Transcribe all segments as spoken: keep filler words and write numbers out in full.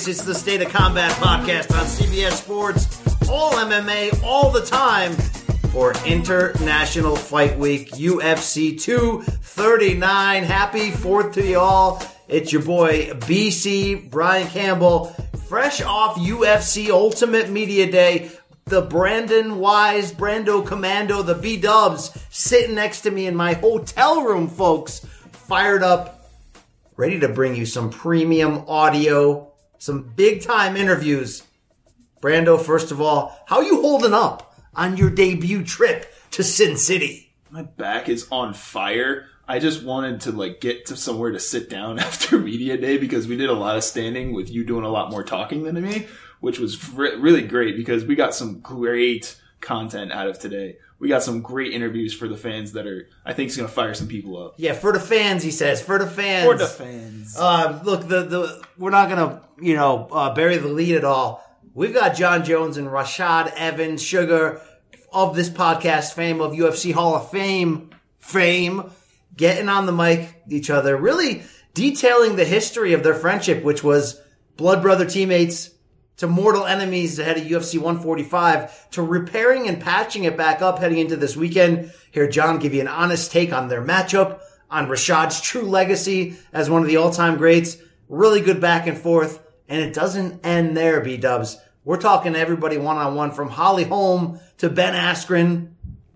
It's the State of Combat podcast on C B S Sports. All M M A, all the time for International Fight Week, U F C two thirty-nine. Happy fourth to y'all. It's your boy, B C, Brian Campbell, fresh off U F C Ultimate Media Day. The Brandon Wise, Brando Commando, the B-Dubs sitting next to me in my hotel room, folks. Fired up, ready to bring you some premium audio, some big-time interviews. Brando, first of all, how are you holding up on your debut trip to Sin City? My back is on fire. I just wanted to like get to somewhere to sit down after media day because we did a lot of standing with you doing a lot more talking than me, which was re- really great because we got some great content out of today. We got some great interviews for the fans that are, I think, is going to fire some people up. Yeah, for the fans, he says. For the fans. For the fans. Uh, look, the the we're not going to, you know, uh, bury the lead at all. We've got Jon Jones and Rashad Evans, Sugar, of this podcast fame, of U F C Hall of Fame fame, getting on the mic each other, really detailing the history of their friendship, which was blood brother teammates to mortal enemies ahead of U F C one forty-five, to repairing and patching it back up heading into this weekend. Here, Jon give you an honest take on their matchup, on Rashad's true legacy as one of the all-time greats. Really good back and forth, and it doesn't end there, B-Dubs. We're talking to everybody one-on-one, from Holly Holm to Ben Askren,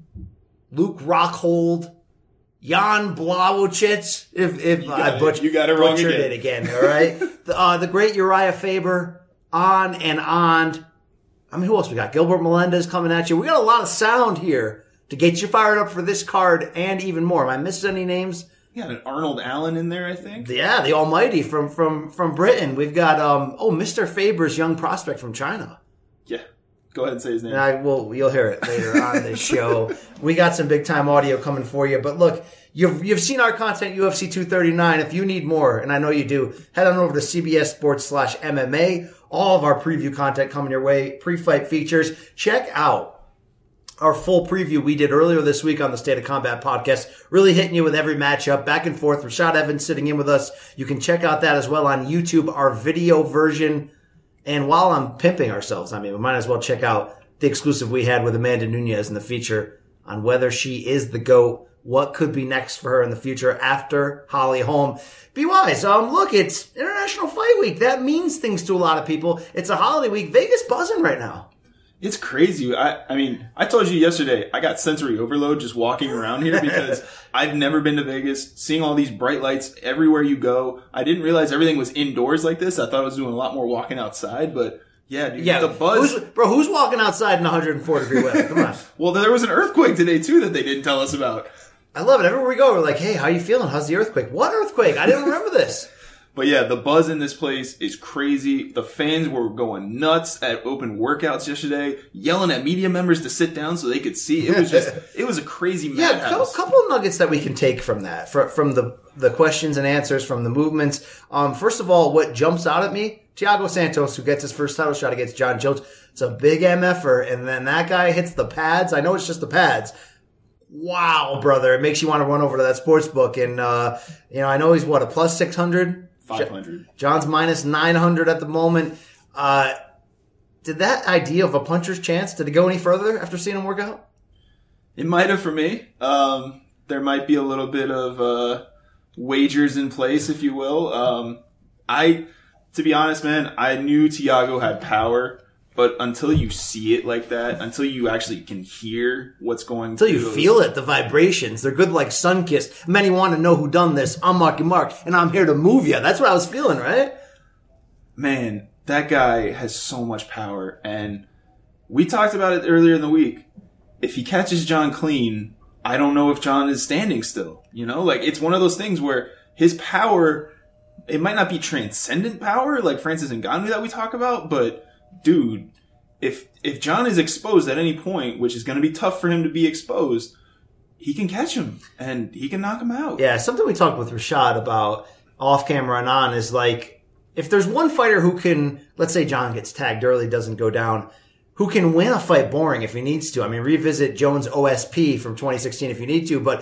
Luke Rockhold, Jan Blachowicz, if, if I butch- you got it wrong butchered again. it again, all right? the, uh, the great Uriah Faber, on and on. I mean, who else we got? Gilbert Melendez coming at you. We got a lot of sound here to get you fired up for this card and even more. Am I missing any names? You got an Arnold Allen in there, I think. Yeah, the almighty from, from, from Britain. We've got, um, oh, Mister Faber's young prospect from China. Yeah. Go ahead and say his name. And I will, you'll hear it later on this show. We got some big time audio coming for you. But look, you've, you've seen our content, U F C two thirty-nine. If you need more, and I know you do, head on over to C B S Sports slash M M A. All of our preview content coming your way, pre-fight features. Check out our full preview we did earlier this week on the State of Combat podcast, really hitting you with every matchup, back and forth. Rashad Evans sitting in with us. You can check out that as well on YouTube, our video version. And while I'm pimping ourselves, I mean, we might as well check out the exclusive we had with Amanda Nunes in the feature on whether she is the GOAT, what could be next for her in the future after Holly Holm. Be wise. Um, look, it's International Fight Week. That means things to a lot of people. It's a holiday week. Vegas buzzing right now. It's crazy. I, I mean, I told you yesterday, I got sensory overload just walking around here because I've never been to Vegas, seeing all these bright lights everywhere you go. I didn't realize everything was indoors like this. I thought I was doing a lot more walking outside, but yeah, dude, yeah, the buzz. Who's, bro, who's walking outside in one hundred four degree weather? Come on. Well, there was an earthquake today too that they didn't tell us about. I love it. Everywhere we go, we're like, hey, how you feeling? How's the earthquake? What earthquake? I didn't remember this. But yeah, the buzz in this place is crazy. The fans were going nuts at open workouts yesterday, yelling at media members to sit down so they could see. It was just, it was a crazy madhouse. Yeah, a couple, couple of nuggets that we can take from that, from, from the, the questions and answers, from the movements. Um, first of all, what jumps out at me, Thiago Santos, who gets his first title shot against Jon Jones. It's a big M F-er, and then that guy hits the pads. I know it's just the pads. Wow, brother. It makes you want to run over to that sports book. And, uh, you know, I know he's what, a plus six hundred? five hundred. John's minus nine hundred at the moment. Uh, did that idea of a puncher's chance, did it go any further after seeing him work out? It might have for me. Um, there might be a little bit of, uh, wagers in place, if you will. Um, I, to be honest, man, I knew Thiago had power. But until you see it like that, until you actually can hear what's going on. Until you those, feel it, the vibrations. They're good like sun-kissed. Many want to know who done this. I'm Marky Mark, and I'm here to move you. That's what I was feeling, right? Man, that guy has so much power. And we talked about it earlier in the week. If he catches Jon clean, I don't know if Jon is standing still. You know, like it's one of those things where his power, it might not be transcendent power like Francis Ngannou that we talk about, but dude, if if Jon is exposed at any point, which is going to be tough for him to be exposed, he can catch him and he can knock him out. Yeah, something we talked with Rashad about off camera and on is like, if there's one fighter who can, let's say Jon gets tagged early, doesn't go down, who can win a fight boring if he needs to. I mean, revisit Jones' O S P from twenty sixteen if you need to, but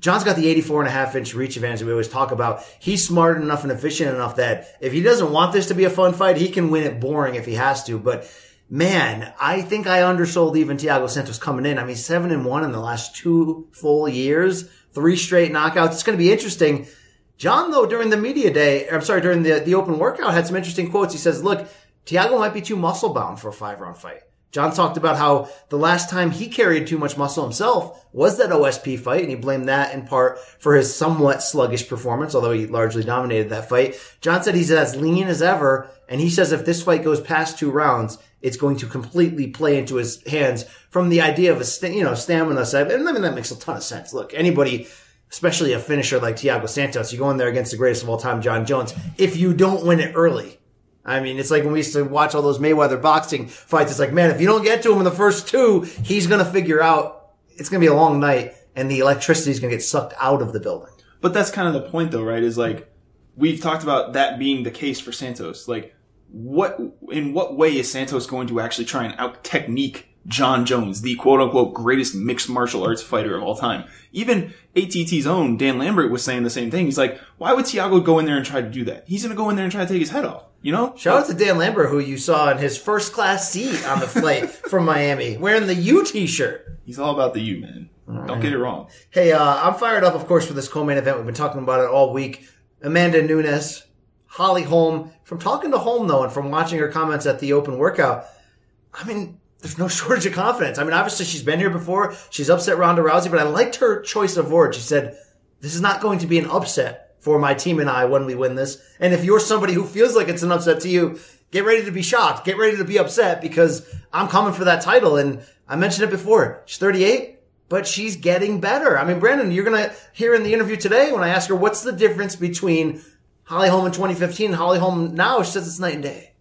John's got the eighty-four and a half inch reach advantage that we always talk about. He's smart enough and efficient enough that if he doesn't want this to be a fun fight, he can win it boring if he has to. But man, I think I undersold even Thiago Santos coming in. I mean, seven and one in the last two full years, three straight knockouts. It's going to be interesting. John, though, during the media day, I'm sorry, during the, the open workout, had some interesting quotes. He says, look, Thiago might be too muscle bound for a five round fight. John talked about how the last time he carried too much muscle himself was that O S P fight, and he blamed that in part for his somewhat sluggish performance, although he largely dominated that fight. John said he's as lean as ever, and he says if this fight goes past two rounds, it's going to completely play into his hands from the idea of a st- you know stamina side. And I mean, that makes a ton of sense. Look, anybody, especially a finisher like Thiago Santos, you go in there against the greatest of all time, John Jones, if you don't win it early. I mean, it's like when we used to watch all those Mayweather boxing fights. It's like, man, if you don't get to him in the first two, he's going to figure out it's going to be a long night and the electricity is going to get sucked out of the building. But that's kind of the point, though, right? Is like, we've talked about that being the case for Santos. Like, what, in what way is Santos going to actually try and out-technique John Jones, the quote-unquote greatest mixed martial arts fighter of all time? Even A T T's own Dan Lambert was saying the same thing. He's like, why would Thiago go in there and try to do that? He's going to go in there and try to take his head off. You know? Shout out to Dan Lambert, who you saw in his first class seat on the flight from Miami, wearing the U t-shirt. He's all about the U, man. All Don't right. get it wrong. Hey, uh, I'm fired up, of course, for this co-main event. We've been talking about it all week. Amanda Nunes, Holly Holm. From talking to Holm, though, and from watching her comments at the open workout, I mean, there's no shortage of confidence. I mean, obviously, she's been here before. She's upset Ronda Rousey, but I liked her choice of words. She said, this is not going to be an upset for my team and I when we win this. And if you're somebody who feels like it's an upset to you, get ready to be shocked. Get ready to be upset because I'm coming for that title. And I mentioned it before. She's thirty-eight, but she's getting better. I mean, Brandon, you're going to hear in the interview today when I ask her what's the difference between Holly Holm in twenty fifteen and Holly Holm now, she says it's night and day.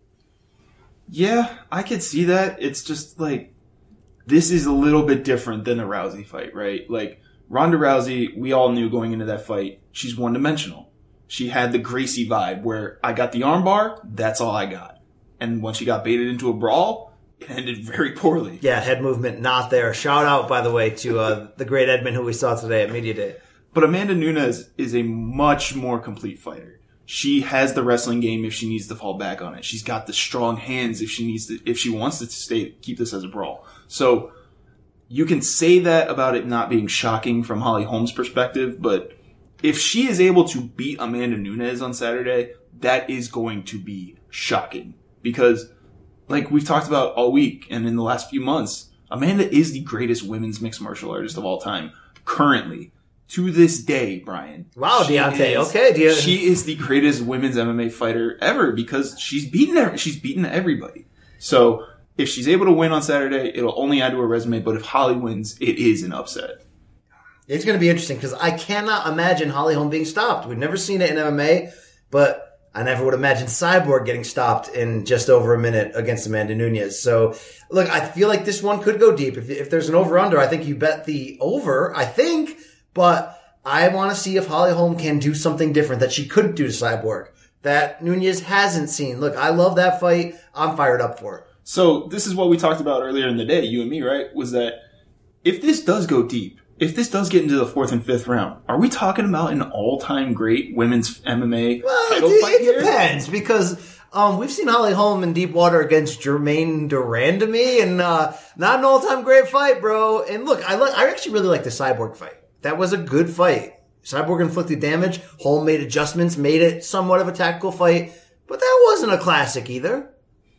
Yeah, I could see that. It's just like, this is a little bit different than a Rousey fight, right? Like, Ronda Rousey, we all knew going into that fight, she's one-dimensional. She had the Gracie vibe where I got the armbar, that's all I got. And when she got baited into a brawl, it ended very poorly. Yeah, head movement not there. Shout out, by the way, to uh, the great Edmund who we saw today at Media Day. But Amanda Nunes is a much more complete fighter. She has the wrestling game if she needs to fall back on it. She's got the strong hands if she needs to, if she wants to stay, keep this as a brawl. So, you can say that about it not being shocking from Holly Holm's perspective, but if she is able to beat Amanda Nunes on Saturday, that is going to be shocking. Because, like we've talked about all week and in the last few months, Amanda is the greatest women's mixed martial artist of all time. Currently. To this day, Brian. Wow, Deontay. Is, okay. You- she is the greatest women's M M A fighter ever because she's beaten, she's beaten everybody. So, if she's able to win on Saturday, it'll only add to her resume. But if Holly wins, it is an upset. It's going to be interesting because I cannot imagine Holly Holm being stopped. We've never seen it in M M A, but I never would imagine Cyborg getting stopped in just over a minute against Amanda Nunes. So, look, I feel like this one could go deep. If, if there's an over-under, I think you bet the over, I think. But I want to see if Holly Holm can do something different that she couldn't do to Cyborg, that Nunes hasn't seen. Look, I love that fight. I'm fired up for it. So this is what we talked about earlier in the day, you and me, right? Was that if this does go deep, if this does get into the fourth and fifth round, are we talking about an all-time great women's M M A well, title it, fight it here? depends because um, we've seen Holly Holm in deep water against Jermaine Durandamy, and uh, not an all-time great fight, bro. And look, I like, I actually really like the Cyborg fight. That was a good fight. Cyborg inflicted damage. Holm made adjustments, made it somewhat of a tactical fight, but that wasn't a classic either.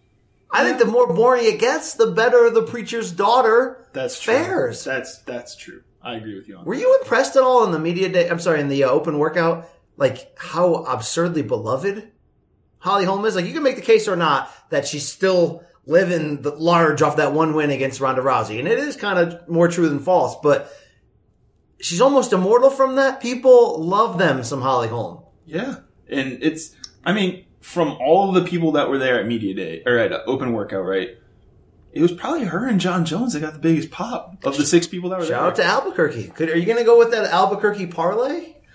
I think the more boring it gets, the better the preacher's daughter that's true. fares. That's that's true. I agree with you on Were that. you impressed at all in the media day? I'm sorry, in the uh, open workout, like how absurdly beloved Holly Holm is? Like you can make the case or not that she's still living the large off that one win against Ronda Rousey, and it is kind of more true than false, but she's almost immortal from that. People love them some Holly Holm. Yeah. And it's, I mean, from all of the people that were there at Media Day, or at Open Workout, right? It was probably her and John Jones that got the biggest pop of the six people that were Shout there. Shout out to Albuquerque. Could, are you going to go with that Albuquerque parlay?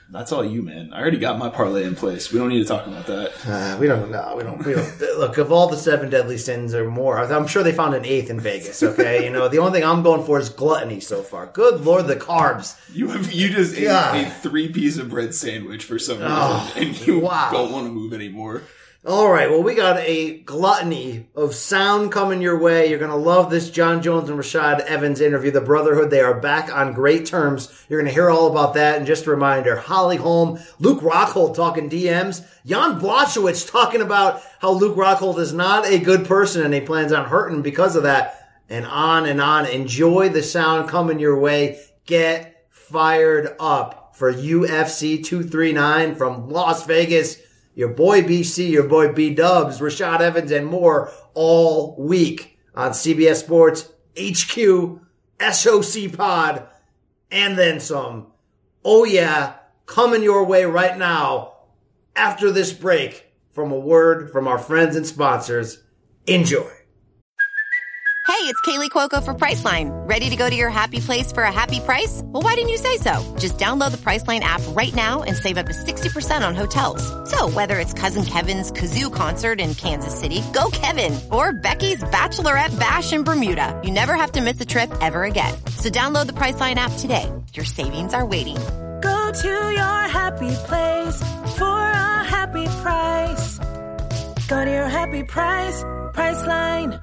That's all you, man. I already got my parlay in place. We don't need to talk about that. Uh, we don't know. We don't. We don't. Look, of all the seven deadly sins or more, I'm sure they found an eighth in Vegas. Okay, you know the only thing I'm going for is gluttony so far. Good Lord, the carbs. You have you just ate a three piece of bread sandwich for some reason, oh, and you wow. don't want to move anymore. All right, well, we got a gluttony of sound coming your way. You're going to love this Jon Jones and Rashad Evans interview. The Brotherhood, they are back on great terms. You're going to hear all about that. And just a reminder, Holly Holm, Luke Rockhold talking D Ms, Jan Blachowicz talking about how Luke Rockhold is not a good person and he plans on hurting because of that, and on and on. Enjoy the sound coming your way. Get fired up for U F C two thirty-nine from Las Vegas. Your boy B C, your boy B-Dubs, Rashad Evans, and more all week on C B S Sports, H Q, S O C Pod, and then some. Oh yeah, coming your way right now after this break from a word from our friends and sponsors. Enjoy. Hey, it's Kaylee Cuoco for Priceline. Ready to go to your happy place for a happy price? Well, why didn't you say so? Just download the Priceline app right now and save up to sixty percent on hotels. So whether it's Cousin Kevin's Kazoo Concert in Kansas City, go Kevin, or Becky's Bachelorette Bash in Bermuda, you never have to miss a trip ever again. So download the Priceline app today. Your savings are waiting. Go to your happy place for a happy price. Go to your happy price, Priceline.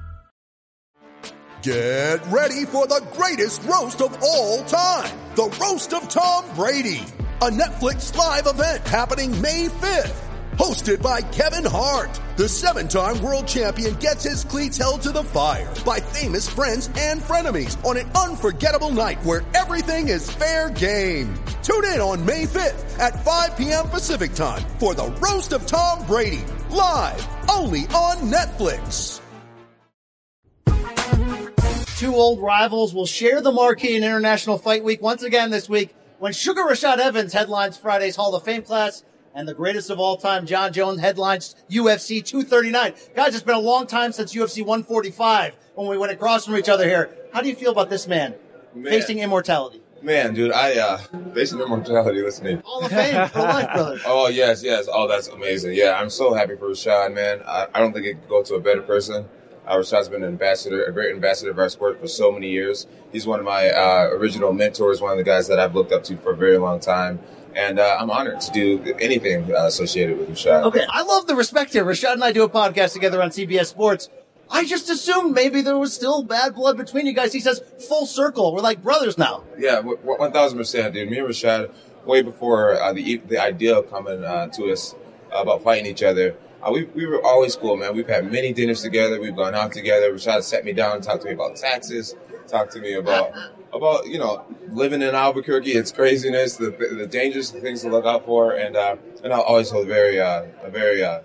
Get ready for the greatest roast of all time, the Roast of Tom Brady, a Netflix live event happening May fifth. Hosted by Kevin Hart, the seven-time world champion gets his cleats held to the fire by famous friends and frenemies on an unforgettable night where everything is fair game. Tune in on May fifth at five p.m. Pacific time for the Roast of Tom Brady, live only on Netflix. Two old rivals will share the marquee in International Fight Week once again this week when Sugar Rashad Evans headlines Friday's Hall of Fame class and the greatest of all time, Jon Jones, headlines U F C two thirty-nine. Guys, it's been a long time since U F C one forty-five when we went across from each other here. How do you feel about this man, man. facing immortality? Man, dude, I, uh, facing immortality, listen. Hall of Fame for life, brother. Oh, yes, yes. Oh, that's amazing. Yeah, I'm so happy for Rashad, man. I, I don't think it could go to a better person. Uh, Rashad's been an ambassador, a great ambassador of our sport for so many years. He's one of my uh, original mentors, one of the guys that I've looked up to for a very long time. And uh, I'm honored to do anything uh, associated with Rashad. Okay, I love the respect here. Rashad and I do a podcast together on C B S Sports. I just assumed maybe there was still bad blood between you guys. He says, full circle. We're like brothers now. Yeah, one thousand percent, dude. Me and Rashad, way before uh, the the idea of coming uh, to us uh, about fighting each other, Uh, we we were always cool, man. We've had many dinners together. We've gone out together. Rashad sat me down, talked to me about taxes, talked to me about about you know living in Albuquerque, its craziness, the the dangers, the things to look out for, and uh, and I'll always hold very uh, a very uh,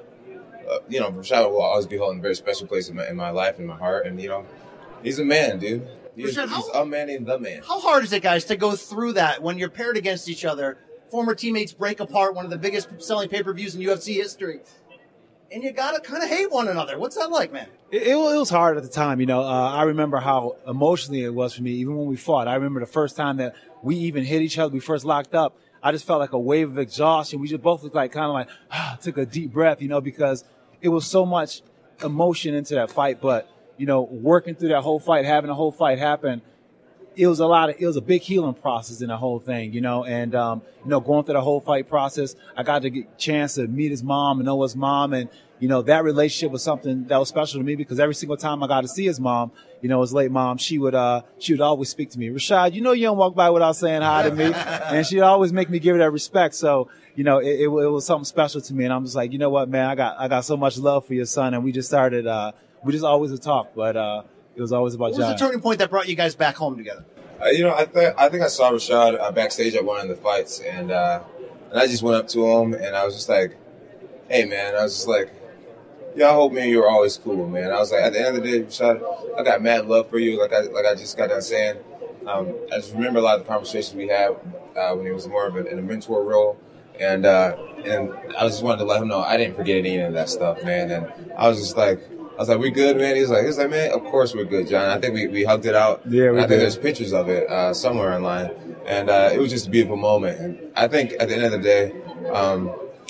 uh, you know Rashad will always be holding a very special place in my in my life, in my heart, and you know he's a man, dude. He's, Rashad, how, he's a man and the man. How hard is it, guys, to go through that when you're paired against each other? Former teammates break apart, one of the biggest selling pay-per-views in U F C history. And you gotta kind of hate one another. What's that like, man? It, it was hard at the time, you know. Uh, I remember how emotionally it was for me, even when we fought. I remember the first time that we even hit each other, we first locked up. I just felt like a wave of exhaustion. We just both looked like kind of like ah, took a deep breath, you know, because it was so much emotion into that fight. But you know, working through that whole fight, having the whole fight happen, it was a lot of, it was a big healing process in the whole thing, you know, and, um, you know, going through the whole fight process, I got to get a chance to meet his mom and know his mom. And, you know, that relationship was something that was special to me because every single time I got to see his mom, you know, his late mom, she would, uh, she would always speak to me. Rashad, you know, you don't walk by without saying hi to me. And she'd always make me give her that respect. So, you know, it, it, it was something special to me. And I'm just like, you know what, man, I got, I got so much love for your son. And we just started, uh, we just always would talk, but, uh, it was always about John. What was the turning point that brought you guys back home together? Uh, you know, I think I think I saw Rashad uh, backstage at one of the fights, and uh, and I just went up to him, and I was just like, "Hey, man," I was just like, "Yeah, I hope me and you are always cool, man." I was like, at the end of the day, Rashad, I got mad love for you, like I like I just got done saying. Um, I just remember a lot of the conversations we had uh, when he was more of a, in a mentor role, and uh, and I just wanted to let him know I didn't forget any of that stuff, man. And I was just like, I was like, we good, man? He was like, he was like, man, of course we're good, John. I think we, we hugged it out. Yeah, we I think did. there's pictures of it uh, somewhere online. And uh, it was just a beautiful moment. And I think at the end of the day, um,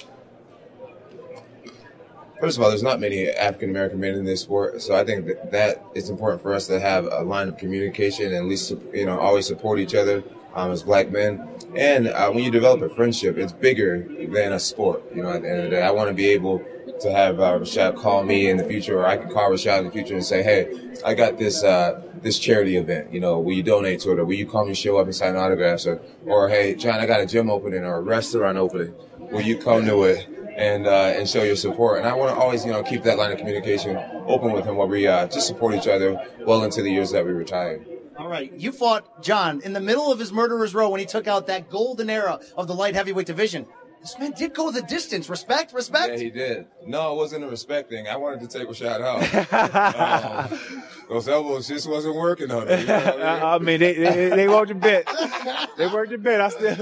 first of all, there's not many African-American men in this sport. So I think that, that it's important for us to have a line of communication and at least, you know, always support each other um, as black men. And uh, when you develop a friendship, it's bigger than a sport. You know, at the end of the day, I want to be able to have uh, Rashad call me in the future, or I can call Rashad in the future and say, hey, I got this uh, this charity event. You know, will you donate to it, or will you call me, show up and sign autographs, or, or hey, John, I got a gym opening or a restaurant opening. Will you come to it and uh, and show your support? And I want to always, you know, keep that line of communication open with him, where we uh, just support each other well into the years that we retired. All right, you fought John in the middle of his murderer's row when he took out that golden era of the light heavyweight division. This man did go the distance. Respect, respect. Yeah, he did. No, it wasn't a respect thing. I wanted to take Rashad out. um, those elbows just wasn't working on him. You know what I mean, I mean they, they they worked a bit. They worked a bit. I still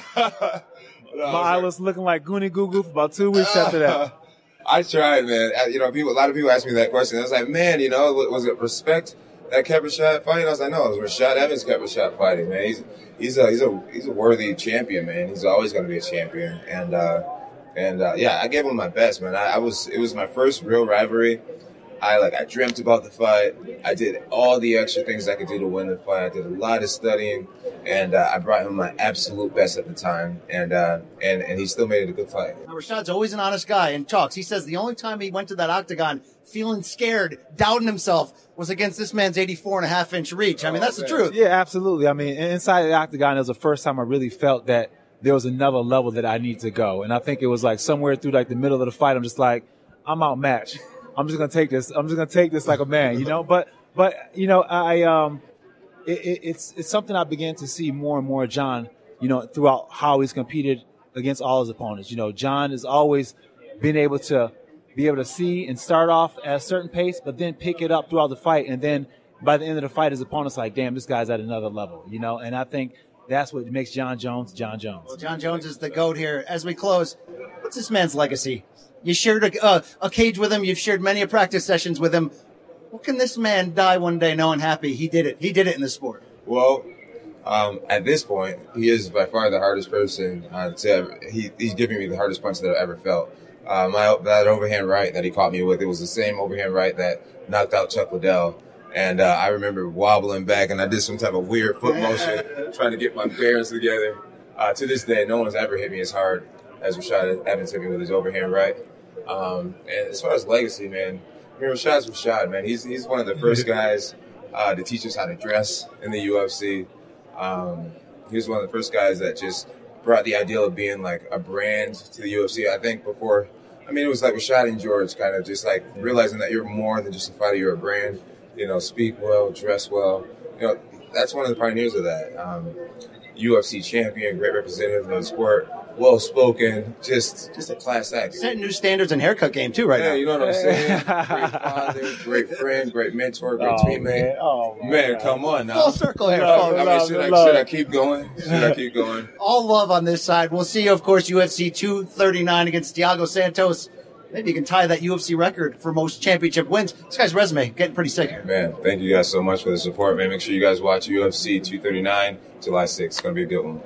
no, my eye was looking like Goonie Goo Goo for about two weeks after that. I tried, man. You know, people. A lot of people ask me that question. I was like, man, you know, was it respect that kept Rashad fighting? I was like, no, it was Rashad Evans kept Rashad fighting, man. He's he's a he's a he's a worthy champion, man. He's always going to be a champion, and uh, and uh, yeah, I gave him my best, man. I, I was it was my first real rivalry. I like I dreamt about the fight. I did all the extra things I could do to win the fight. I did a lot of studying, and uh, I brought him my absolute best at the time, and uh, and and he still made it a good fight. Now, Rashad's always an honest guy and talks. He says the only time he went to that octagon feeling scared, doubting himself, was against this man's eighty-four and a half inch reach. I mean, that's the truth. Yeah, absolutely. I mean, inside the octagon, it was the first time I really felt that there was another level that I need to go. And I think it was like somewhere through like the middle of the fight, I'm just like, I'm outmatched. I'm just going to take this. I'm just going to take this like a man, you know, but, but, you know, I, um, it, it, it's, it's something I began to see more and more, John, you know, throughout how he's competed against all his opponents. You know, John has always been able to be able to see and start off at a certain pace, but then pick it up throughout the fight. And then by the end of the fight, his opponent's like, damn, this guy's at another level, you know? And I think that's what makes John Jones, John Jones. Well, John Jones is the GOAT here. As we close, what's this man's legacy? You shared a, uh, a cage with him. You've shared many a practice sessions with him. What can this man die one day knowing happy he did it? He did it in the sport. Well, um, at this point, he is by far the hardest person uh, to ever. He, he's giving me the hardest punch that I've ever felt. Uh, my that overhand right that he caught me with, it was the same overhand right that knocked out Chuck Liddell. And uh, I remember wobbling back, and I did some type of weird foot motion, trying to get my bearings together. Uh, to this day, no one's ever hit me as hard as Rashad Evans hit me with his overhand right. Um, and as far as legacy, man, I mean, Rashad's Rashad, man. He's he's one of the first guys uh, to teach us how to dress in the U F C. Um, he was one of the first guys that just brought the ideal of being like a brand to the U F C. I think before, I mean, it was like Rashad and George kind of just like realizing that you're more than just a fighter, you're a brand. You know, speak well, dress well. You know, that's one of the pioneers of that. Um, U F C champion, great representative of the sport, well spoken, just just a class act. Setting new standards in haircut game too, right yeah, now. You know what I'm saying? Great father, great friend, great mentor, great Oh, teammate. man. Oh, man, man. come on now. Full circle here, I folks. mean, love, should, I, love. should I keep going? Should I keep going? All love on this side. We'll see you, of course, U F C two thirty-nine against Thiago Santos. Maybe you can tie that U F C record for most championship wins. This guy's resume getting pretty sick here. Man, thank you guys so much for the support, man. Make sure you guys watch U F C two thirty-nine July sixth. It's going to be a good one.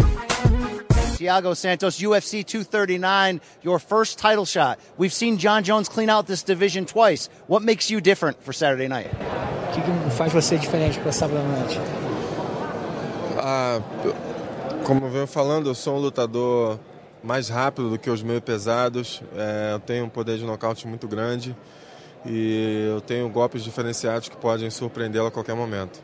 Thiago Santos, U F C two thirty-nine, your first title shot. We've seen John Jones clean out this division twice. What makes you different for Saturday night? O que, que faz você diferente para sábado à noite? Ah, como eu venho falando, eu sou um lutador mais rápido do que os meio pesados. É, eu tenho um poder de nocaute muito grande e eu tenho golpes diferenciados que podem surpreendê-lo a qualquer momento.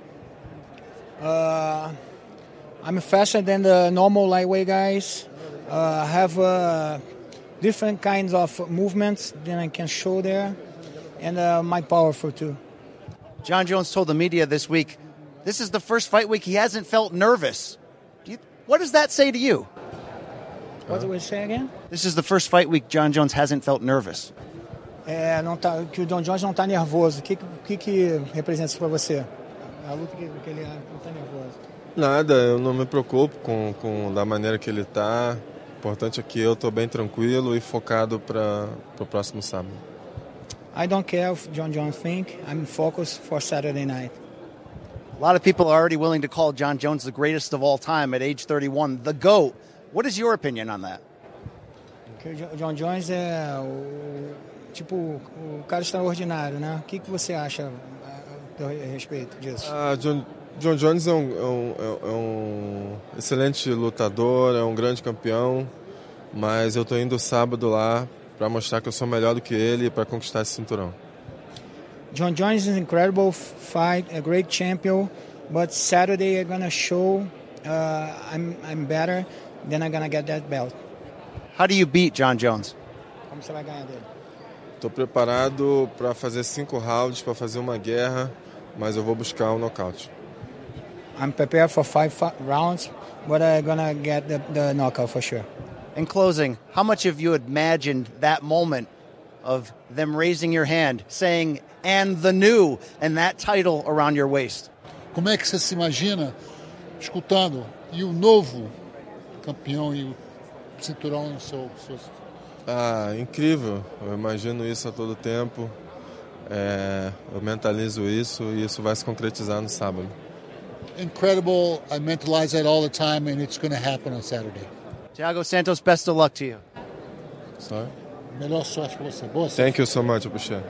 Uh, I'm faster than the normal lightweight guys. I uh, have uh, different kinds of movements that I can show there, and uh, my powerful too. John Jones told the media this week, this is the first fight week he hasn't felt nervous. Do you, what does that say to you? What do we say again? This is the first fight week John Jones hasn't felt nervous. É, não tá, que o John Jones não está nervoso. O que, que, que representa isso para você? A luta que, que ele não está nervoso. Nada, eu não me preocupo com, com da maneira que ele está. O importante é que eu estou bem tranquilo e focado para o próximo sábado. I don't care if John Jones think. I'm focused for Saturday night. A lot of people are already willing to call John Jones the greatest of all time at age thirty-one, the GOAT. What is your opinion on that? Porque o John Jones é o, tipo o cara extraordinário, né? O que, que você acha a respeito disso? Ah, John, John Jones é um, é, um, é um excelente lutador, é um grande campeão, mas eu estou indo sábado lá para mostrar que eu sou melhor do que ele e para conquistar esse cinturão. John Jones is an incredible fight, a great champion, but Saturday I'm gonna show uh, I'm I'm better, then I'm gonna get that belt. How do you beat John Jones? Como você vai ganhar dele? Estou preparado para fazer cinco rounds, para fazer uma guerra, mas eu vou buscar um nocaute. I'm prepared for five rounds, but I'm gonna get the, the knockout for sure. In closing, how much have you imagined that moment of them raising your hand, saying, and the new, and that title around your waist? Como é que você se imagina escutando e o novo campeão e o cinturão no seu... seu... Ah, incrível. Eu imagino isso a todo tempo. É, eu mentalizo isso e isso vai se concretizar no sábado. Incredible. I mentalize that all the time and it's going to happen on Saturday. Thiago Santos, best of luck to you. Sorry? Melhor sorte para você. Boa sorte. Thank you so much, Abushir.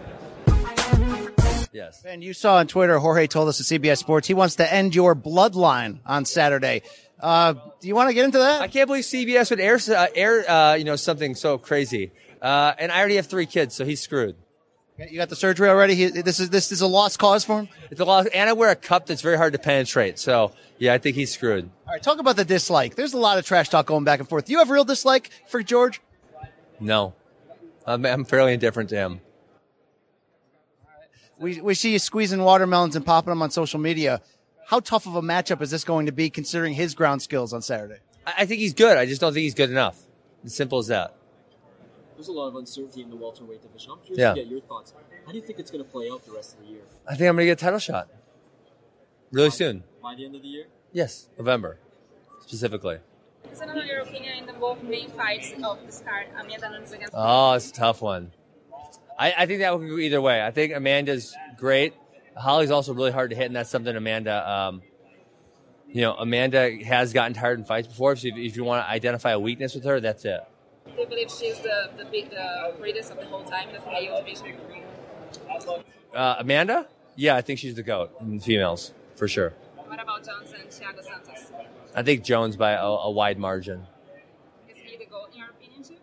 Yes. And you saw on Twitter, Jorge told us at C B S Sports, he wants to end your bloodline on Saturday. Uh, do you want to get into that? I can't believe C B S would air, uh, air uh, you know, something so crazy. Uh, and I already have three kids, so he's screwed. You got the surgery already? He, this is this is a lost cause for him? It's a lost, and I wear a cup that's very hard to penetrate. So, yeah, I think he's screwed. All right, talk about the dislike. There's a lot of trash talk going back and forth. Do you have real dislike for George? No. I'm, I'm fairly indifferent to him. We we see you squeezing watermelons and popping them on social media. How tough of a matchup is this going to be considering his ground skills on Saturday? I, I think he's good. I just don't think he's good enough. As simple as that. There's a lot of uncertainty in the welterweight division. I'm curious Yeah. to get your thoughts. How do you think it's going to play out the rest of the year? I think I'm going to get a title shot. Really soon. By the end of the year? Yes, November, specifically. Just another your opinion in the both main fights of this card, Amanda Nunes against. Oh, it's a tough one. I, I think that would go either way. I think Amanda's great. Holly's also really hard to hit, and that's something Amanda, um, you know, Amanda has gotten tired in fights before. So if, if you want to identify a weakness with her, that's it. Do you believe she's the the, big, the greatest of the whole time, the K O division? Uh, Amanda? Yeah, I think she's the GOAT in females, for sure. What about Jones and Thiago Santos? I think Jones by a, a wide margin. Is he the GOAT in your opinion too?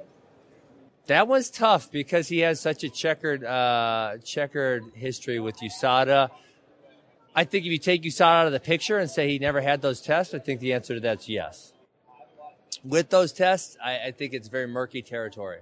That was tough because he has such a checkered, uh, checkered history with U S A D A. I think if you take U S A D A out of the picture and say he never had those tests, I think the answer to that's yes. With those tests, I, I think it's very murky territory.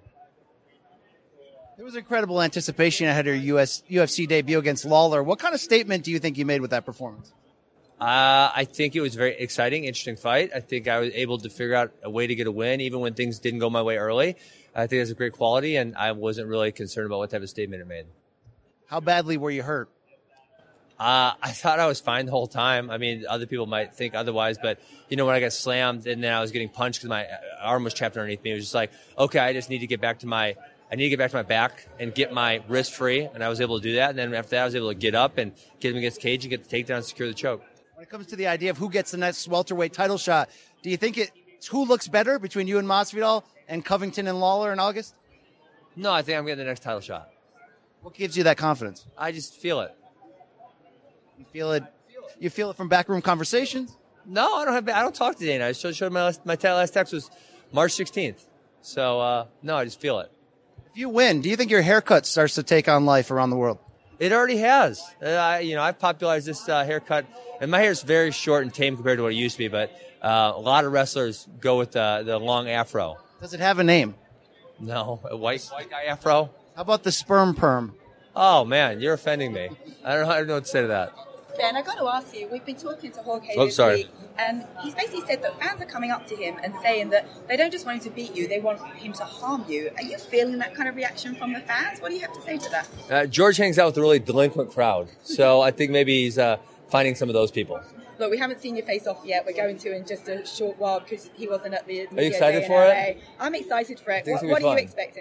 There was incredible anticipation ahead of your U S, U F C debut against Lawler. What kind of statement do you think you made with that performance? Uh, I think it was a very exciting, interesting fight. I think I was able to figure out a way to get a win, even when things didn't go my way early. I think it's a great quality, and I wasn't really concerned about what type of statement it made. How badly were you hurt? Uh, I thought I was fine the whole time. I mean, other people might think otherwise, but, you know, when I got slammed and then I was getting punched because my arm was trapped underneath me, it was just like, okay, I just need to get back to my, I need to get back to my back and get my wrist free, and I was able to do that. And then after that, I was able to get up and get him against cage and get the takedown and secure the choke. When it comes to the idea of who gets the next welterweight title shot, do you think it's who looks better between you and Masvidal and Covington and Lawler in August? No, I think I'm getting the next title shot. What gives you that confidence? I just feel it. You feel it. You feel it from backroom conversations? No, I don't have. I don't talk to Dana. I showed, showed my last, my last text was March sixteenth. So uh, no, I just feel it. If you win, do you think your haircut starts to take on life around the world? It already has. Uh, I, you know, I've popularized this uh, haircut, and my hair is very short and tame compared to what it used to be. But uh, a lot of wrestlers go with the the long afro. Does it have a name? No, a white white guy afro. How about the sperm perm? Oh man, you're offending me. I don't know. I don't know what to say to that. Ben, I've got to ask you, we've been talking to Jorge Oh, this sorry. week, and he's basically said that fans are coming up to him and saying that they don't just want him to beat you, they want him to harm you. Are you feeling that kind of reaction from the fans? What do you have to say to that? Uh, George hangs out with a really delinquent crowd, so I think maybe he's uh, finding some of those people. Look, we haven't seen your face off yet. We're going to in just a short while because he wasn't at the Are you media excited day in for L A. it? I'm excited for I it. think it's What, gonna what be are you fun. expecting?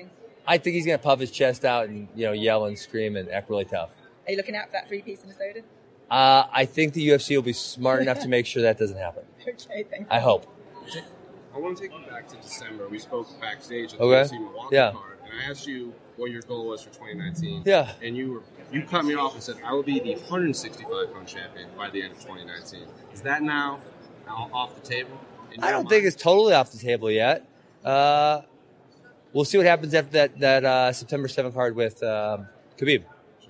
I think he's going to puff his chest out and, you know, yell and scream and act really tough. Are you looking out for that three-piece in a soda? Uh, I think the U F C will be smart enough to make sure that doesn't happen. Okay, thanks. I hope. I want to take you back to December. We spoke backstage at the Okay. U F C Milwaukee Yeah. card, and I asked you what your goal was for twenty nineteen. Yeah. And you were you cut me off and said, I will be the one sixty-five pound champion by the end of twenty nineteen. Is that now off the table? in I your don't mind? think it's totally off the table yet. Uh, we'll see what happens after that, that uh, September seventh card with um, Khabib.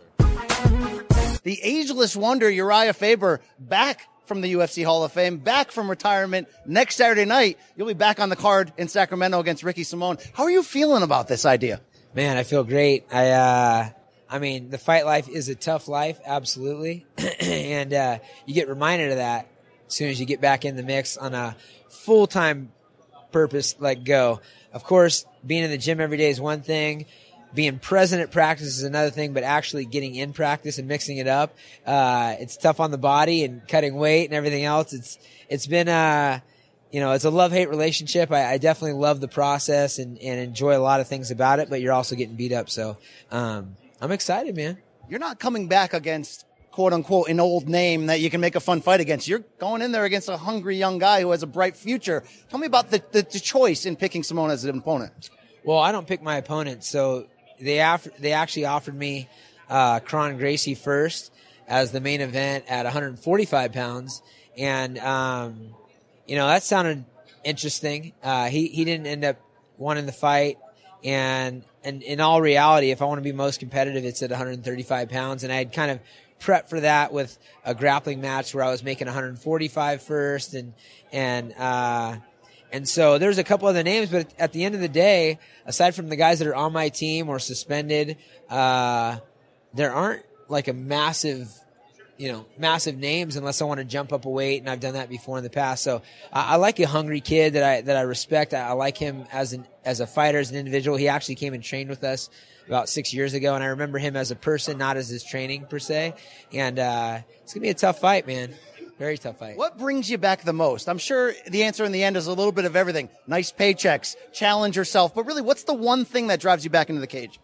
The ageless wonder Uriah Faber back from the U F C Hall of Fame, back from retirement. Next Saturday night, you'll be back on the card in Sacramento against Ricky Simone. How are you feeling about this idea? Man, I feel great. I, uh, I mean, the fight life is a tough life, absolutely. and, uh, you get reminded of that as soon as you get back in the mix on a full-time purpose, like go. Of course, being in the gym every day is one thing. Being present at practice is another thing, but actually getting in practice and mixing it up, uh, it's tough on the body and cutting weight and everything else. It's, it's been, uh, you know, it's a love-hate relationship. I, I definitely love the process and, and enjoy a lot of things about it, but you're also getting beat up. So, um, I'm excited, man. You're not coming back against, quote unquote, an old name that you can make a fun fight against. You're going in there against a hungry young guy who has a bright future. Tell me about the, the, the choice in picking Simone as an opponent. Well, I don't pick my opponents, so they af- they actually offered me uh, Kron Gracie first as the main event at one forty-five pounds, and um, you know that sounded interesting. Uh, he he didn't end up wanting the fight, and and in all reality, if I want to be most competitive, it's at one thirty-five pounds, and I had kind of prepped for that with a grappling match where I was making one forty-five first, and and uh, And so there's a couple other names, but at the end of the day, aside from the guys that are on my team or suspended, uh, there aren't like a massive, you know, massive names unless I want to jump up a weight, and I've done that before in the past. So I, I like a hungry kid that I, that I respect. I, I like him as an, as a fighter, as an individual. He actually came and trained with us about six years ago, and I remember him as a person, not as his training per se. And, uh, it's gonna be a tough fight, man. Very tough fight. What brings you back the most? I'm sure the answer in the end is a little bit of everything. Nice paychecks, challenge yourself, but really, what's the one thing that drives you back into the cage?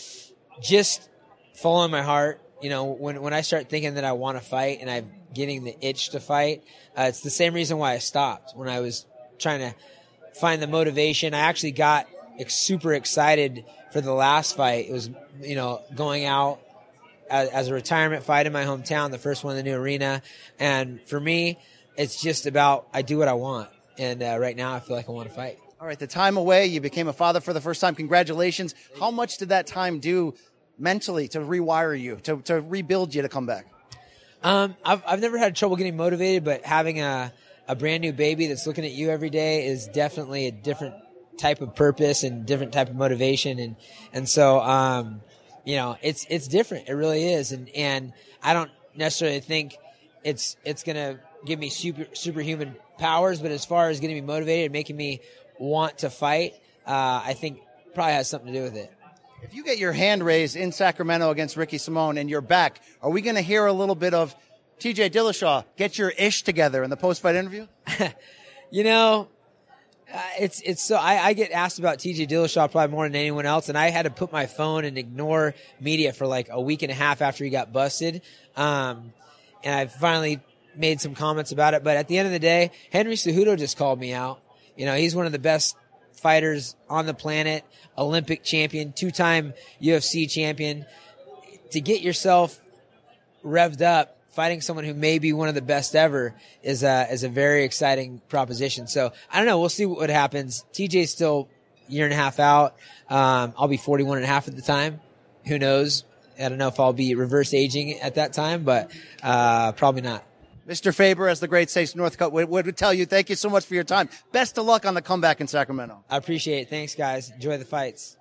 Just following my heart. You know, when when I start thinking that I want to fight and I'm getting the itch to fight, uh, it's the same reason why I stopped when I was trying to find the motivation. I actually got ex- super excited for the last fight. It was, you know, going out as, as a retirement fight in my hometown, the first one in the new arena. And for me, it's just about I do what I want. And uh, right now I feel like I want to fight. All right, the time away, you became a father for the first time. Congratulations. How much did that time do mentally to rewire you, to, to rebuild you to come back? Um, I've, I've never had trouble getting motivated, but having a, a brand new baby that's looking at you every day is definitely a different type of purpose and different type of motivation. And, and so, um, you know, it's, it's different. It really is. And, and I don't necessarily think it's, it's going to give me super, superhuman powers, but as far as getting me motivated and making me want to fight, uh, I think probably has something to do with it. If you get your hand raised in Sacramento against Ricky Simone and you're back, are we going to hear a little bit of T J Dillashaw, get your ish together in the post-fight interview? You know, uh, it's it's so I, I get asked about T J Dillashaw probably more than anyone else, and I had to put my phone and ignore media for like a week and a half after he got busted. Um, and I finally made some comments about it. But at the end of the day, Henry Cejudo just called me out. You know, he's one of the best fighters on the planet, Olympic champion, two-time U F C champion. To get yourself revved up, fighting someone who may be one of the best ever is a, is a very exciting proposition. So I don't know. We'll see what happens. T J's still a year and a half out. Um, I'll be forty-one and a half at the time. Who knows? I don't know if I'll be reverse aging at that time, but, uh, probably not. Mister Faber, as the great Stace Northcutt would, would tell you, thank you so much for your time. Best of luck on the comeback in Sacramento. I appreciate it. Thanks, guys. Enjoy the fights.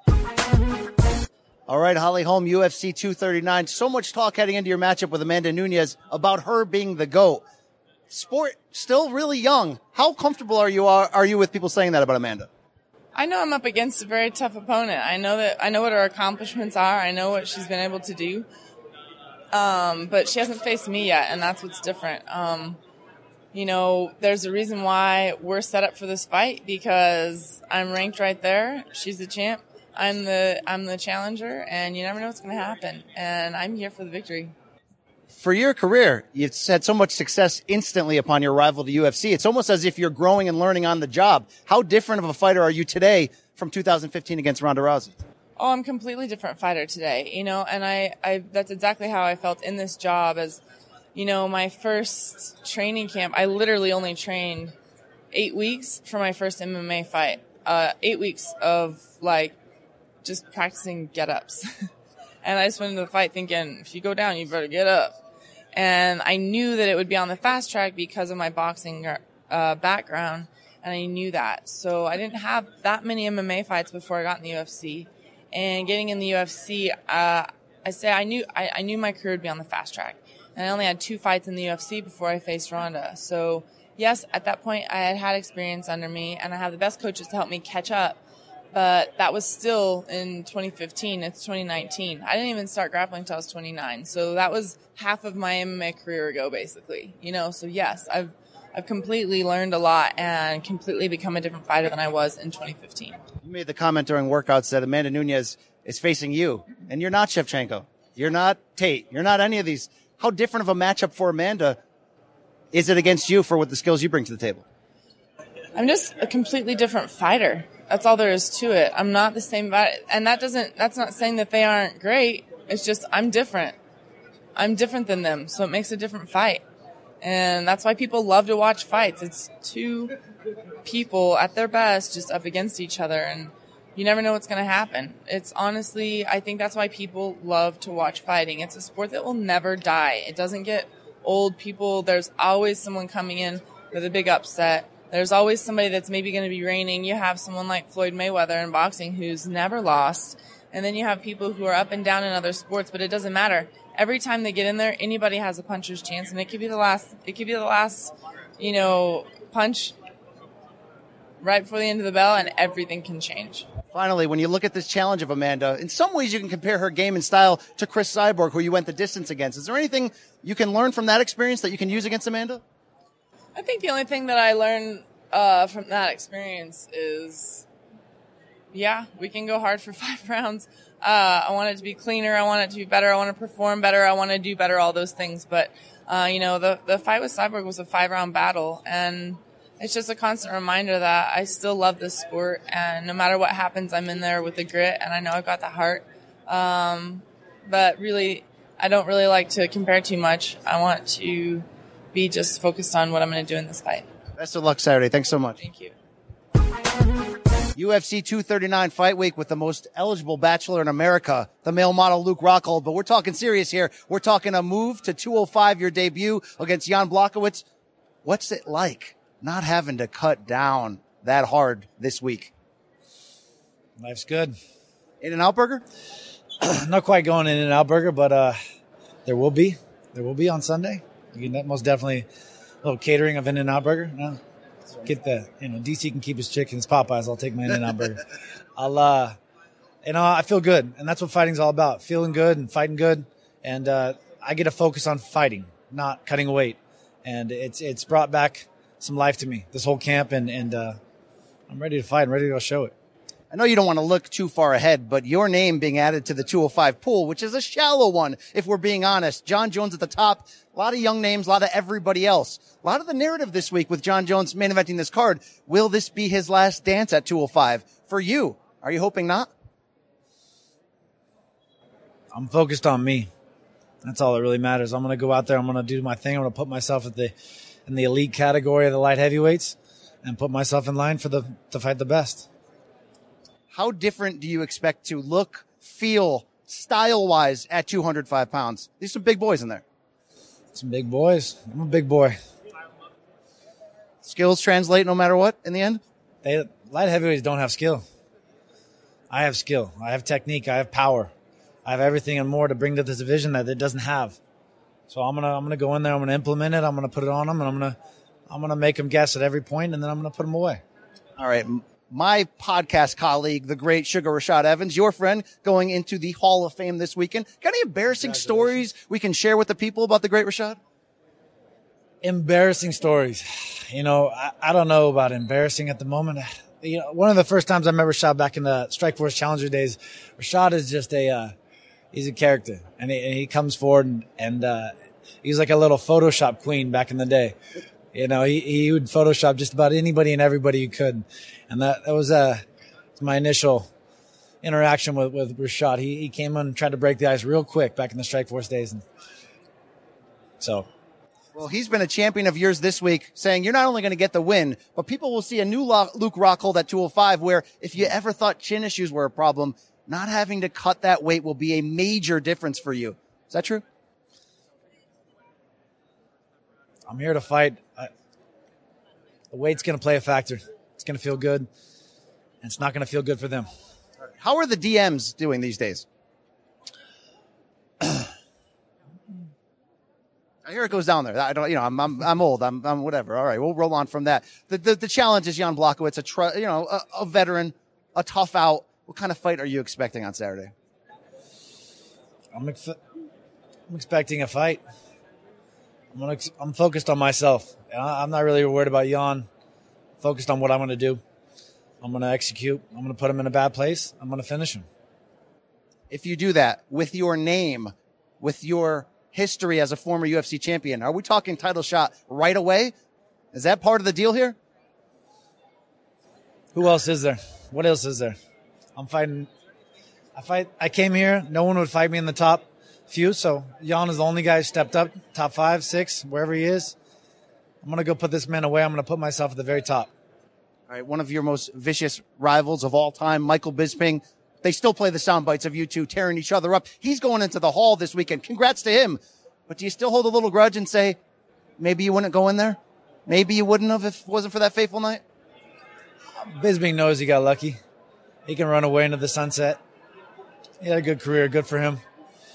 All right, Holly Holm, U F C two thirty-nine. So much talk heading into your matchup with Amanda Nunes about her being the GOAT. Sport still really young. How comfortable are you are, are you with people saying that about Amanda? I know I'm up against a very tough opponent. I know that I know what her accomplishments are. I know what she's been able to do. Um, but she hasn't faced me yet, and that's what's different. Um, you know, there's a reason why we're set up for this fight because I'm ranked right there. She's the champ. I'm the I'm the challenger, and you never know what's going to happen. And I'm here for the victory. For your career, you've had so much success instantly upon your arrival to U F C. It's almost as if you're growing and learning on the job. How different of a fighter are you today from two thousand fifteen against Ronda Rousey? Oh, I'm a completely different fighter today, you know, and I, I that's exactly how I felt in this job. As, you know, my first training camp, I literally only trained eight weeks for my first M M A fight. Uh, eight weeks of, like, just practicing get-ups. And I just went into the fight thinking, if you go down, you better get up. And I knew that it would be on the fast track because of my boxing uh, background, and I knew that. So I didn't have that many M M A fights before I got in the U F C. And getting in the U F C, uh, I say I knew I, I knew my career would be on the fast track. And I only had two fights in the U F C before I faced Ronda. So, yes, at that point, I had had experience under me, and I have the best coaches to help me catch up. But that was still in twenty fifteen. It's twenty nineteen. I didn't even start grappling until I was twenty-nine. So that was half of my M M A career ago, basically. You know, so yes, I've I've completely learned a lot and completely become a different fighter than I was in twenty fifteen. You made the comment during workouts that Amanda Nunes is facing you, and you're not Shevchenko. You're not Tate. You're not any of these. How different of a matchup for Amanda is it against you for what the skills you bring to the table? I'm just a completely different fighter. That's all there is to it. I'm not the same fighter. And that doesn't, that's not saying that they aren't great. It's just I'm different. I'm different than them, so it makes a different fight. And that's why people love to watch fights. It's two people at their best just up against each other, and you never know what's going to happen. It's honestly, I think that's why people love to watch fighting. It's a sport that will never die. It doesn't get old. People, there's always someone coming in with a big upset. There's always somebody that's maybe going to be reigning. You have someone like Floyd Mayweather in boxing who's never lost. And then you have people who are up and down in other sports, but it doesn't matter. Every time they get in there, anybody has a puncher's chance, and it could be the last, it could be the last, you know, punch right before the end of the bell, and everything can change. Finally, when you look at this challenge of Amanda, in some ways you can compare her game and style to Chris Cyborg, who you went the distance against. Is there anything you can learn from that experience that you can use against Amanda? I think the only thing that I learned uh, from that experience is, yeah, we can go hard for five rounds. Uh, I want it to be cleaner. I want it to be better. I want to perform better. I want to do better, all those things. But, uh, you know, the, the fight with Cyborg was a five-round battle, and it's just a constant reminder that I still love this sport, and no matter what happens, I'm in there with the grit, and I know I've got the heart. Um, but really, I don't really like to compare too much. I want to be just focused on what I'm going to do in this fight. Best of luck Saturday. Thanks so much. Thank you. U F C two thirty-nine fight week with the most eligible bachelor in America, the male model Luke Rockhold. But we're talking serious here. We're talking a move to two oh five, your debut against Jan Blachowicz. What's it like not having to cut down that hard this week? Life's good. In-N-Out Burger? Not quite going In-N-Out Burger, but uh, there will be. There will be on Sunday. You can most definitely a little catering of In-N-Out Burger. No, get the, you know, D C can keep his chickens, Popeyes. I'll take my In-N-Out Burger. I'll, uh, you know, I feel good, and that's what fighting's all about. Feeling good and fighting good, and uh, I get to focus on fighting, not cutting weight, and it's it's brought back some life to me this whole camp, and and uh, I'm ready to fight. I'm ready to go show it. I know you don't want to look too far ahead, but your name being added to the two oh five pool, which is a shallow one, if we're being honest. John Jones at the top, a lot of young names, a lot of everybody else. A lot of the narrative this week with John Jones main eventing this card, will this be his last dance at two oh five? For you, are you hoping not? I'm focused on me. That's all that really matters. I'm going to go out there. I'm going to do my thing. I'm going to put myself at the in the elite category of the light heavyweights and put myself in line for the to fight the best. How different do you expect to look, feel, style-wise at two hundred five pounds? There's some big boys in there. Some big boys. I'm a big boy. Skills translate no matter what in the end? They, light heavyweights don't have skill. I have skill. I have technique. I have power. I have everything and more to bring to this division that it doesn't have. So I'm gonna I'm gonna go in there. I'm gonna implement it. I'm gonna put it on them, and I'm gonna I'm gonna make them guess at every point, and then I'm gonna put them away. All right. My podcast colleague, the great Sugar Rashad Evans, your friend, going into the Hall of Fame this weekend. Got any embarrassing stories we can share with the people about the great Rashad? Embarrassing stories. You know, I, I don't know about embarrassing at the moment. you know, one of the first times I met Rashad back in the Strikeforce Challenger days, Rashad is just a, uh, he's a character, and he, and he comes forward and, and uh, he's like a little Photoshop queen back in the day. You know, he, he would Photoshop just about anybody and everybody he could. And that, that was, uh, my initial interaction with, with Rashad. He, he came on and tried to break the ice real quick back in the Strikeforce days. And so. Well, he's been a champion of yours this week, saying you're not only going to get the win, but people will see a new Luke Rockhold at two oh five, where if you ever thought chin issues were a problem, not having to cut that weight will be a major difference for you. Is that true? I'm here to fight. I, the weight's going to play a factor. It's going to feel good, and it's not going to feel good for them. How are the D Ms doing these days? I hear it goes down there. I don't, you know, I'm, I'm, I'm old. I'm, I'm whatever. All right, we'll roll on from that. The, the, the challenge is Jan Blachowicz, a, tr- you know, a, a veteran, a tough out. What kind of fight are you expecting on Saturday? I'm, ex- I'm expecting a fight. I'm, gonna ex- I'm focused on myself. I'm not really worried about Jan. I'm focused on what I'm going to do. I'm going to execute. I'm going to put him in a bad place. I'm going to finish him. If you do that with your name, with your history as a former U F C champion, are we talking title shot right away? Is that part of the deal here? Who else is there? What else is there? I'm fighting. I fight. I came here. No one would fight me in the top few. So Jan is the only guy who stepped up, top five, six, wherever he is. I'm going to go put this man away. I'm going to put myself at the very top. All right. One of your most vicious rivals of all time, Michael Bisping. They still play the sound bites of you two tearing each other up. He's going into the hall this weekend. Congrats to him. But do you still hold a little grudge and say, maybe you wouldn't go in there? Maybe you wouldn't have if it wasn't for that fateful night? Bisping knows he got lucky. He can run away into the sunset. He had a good career. Good for him.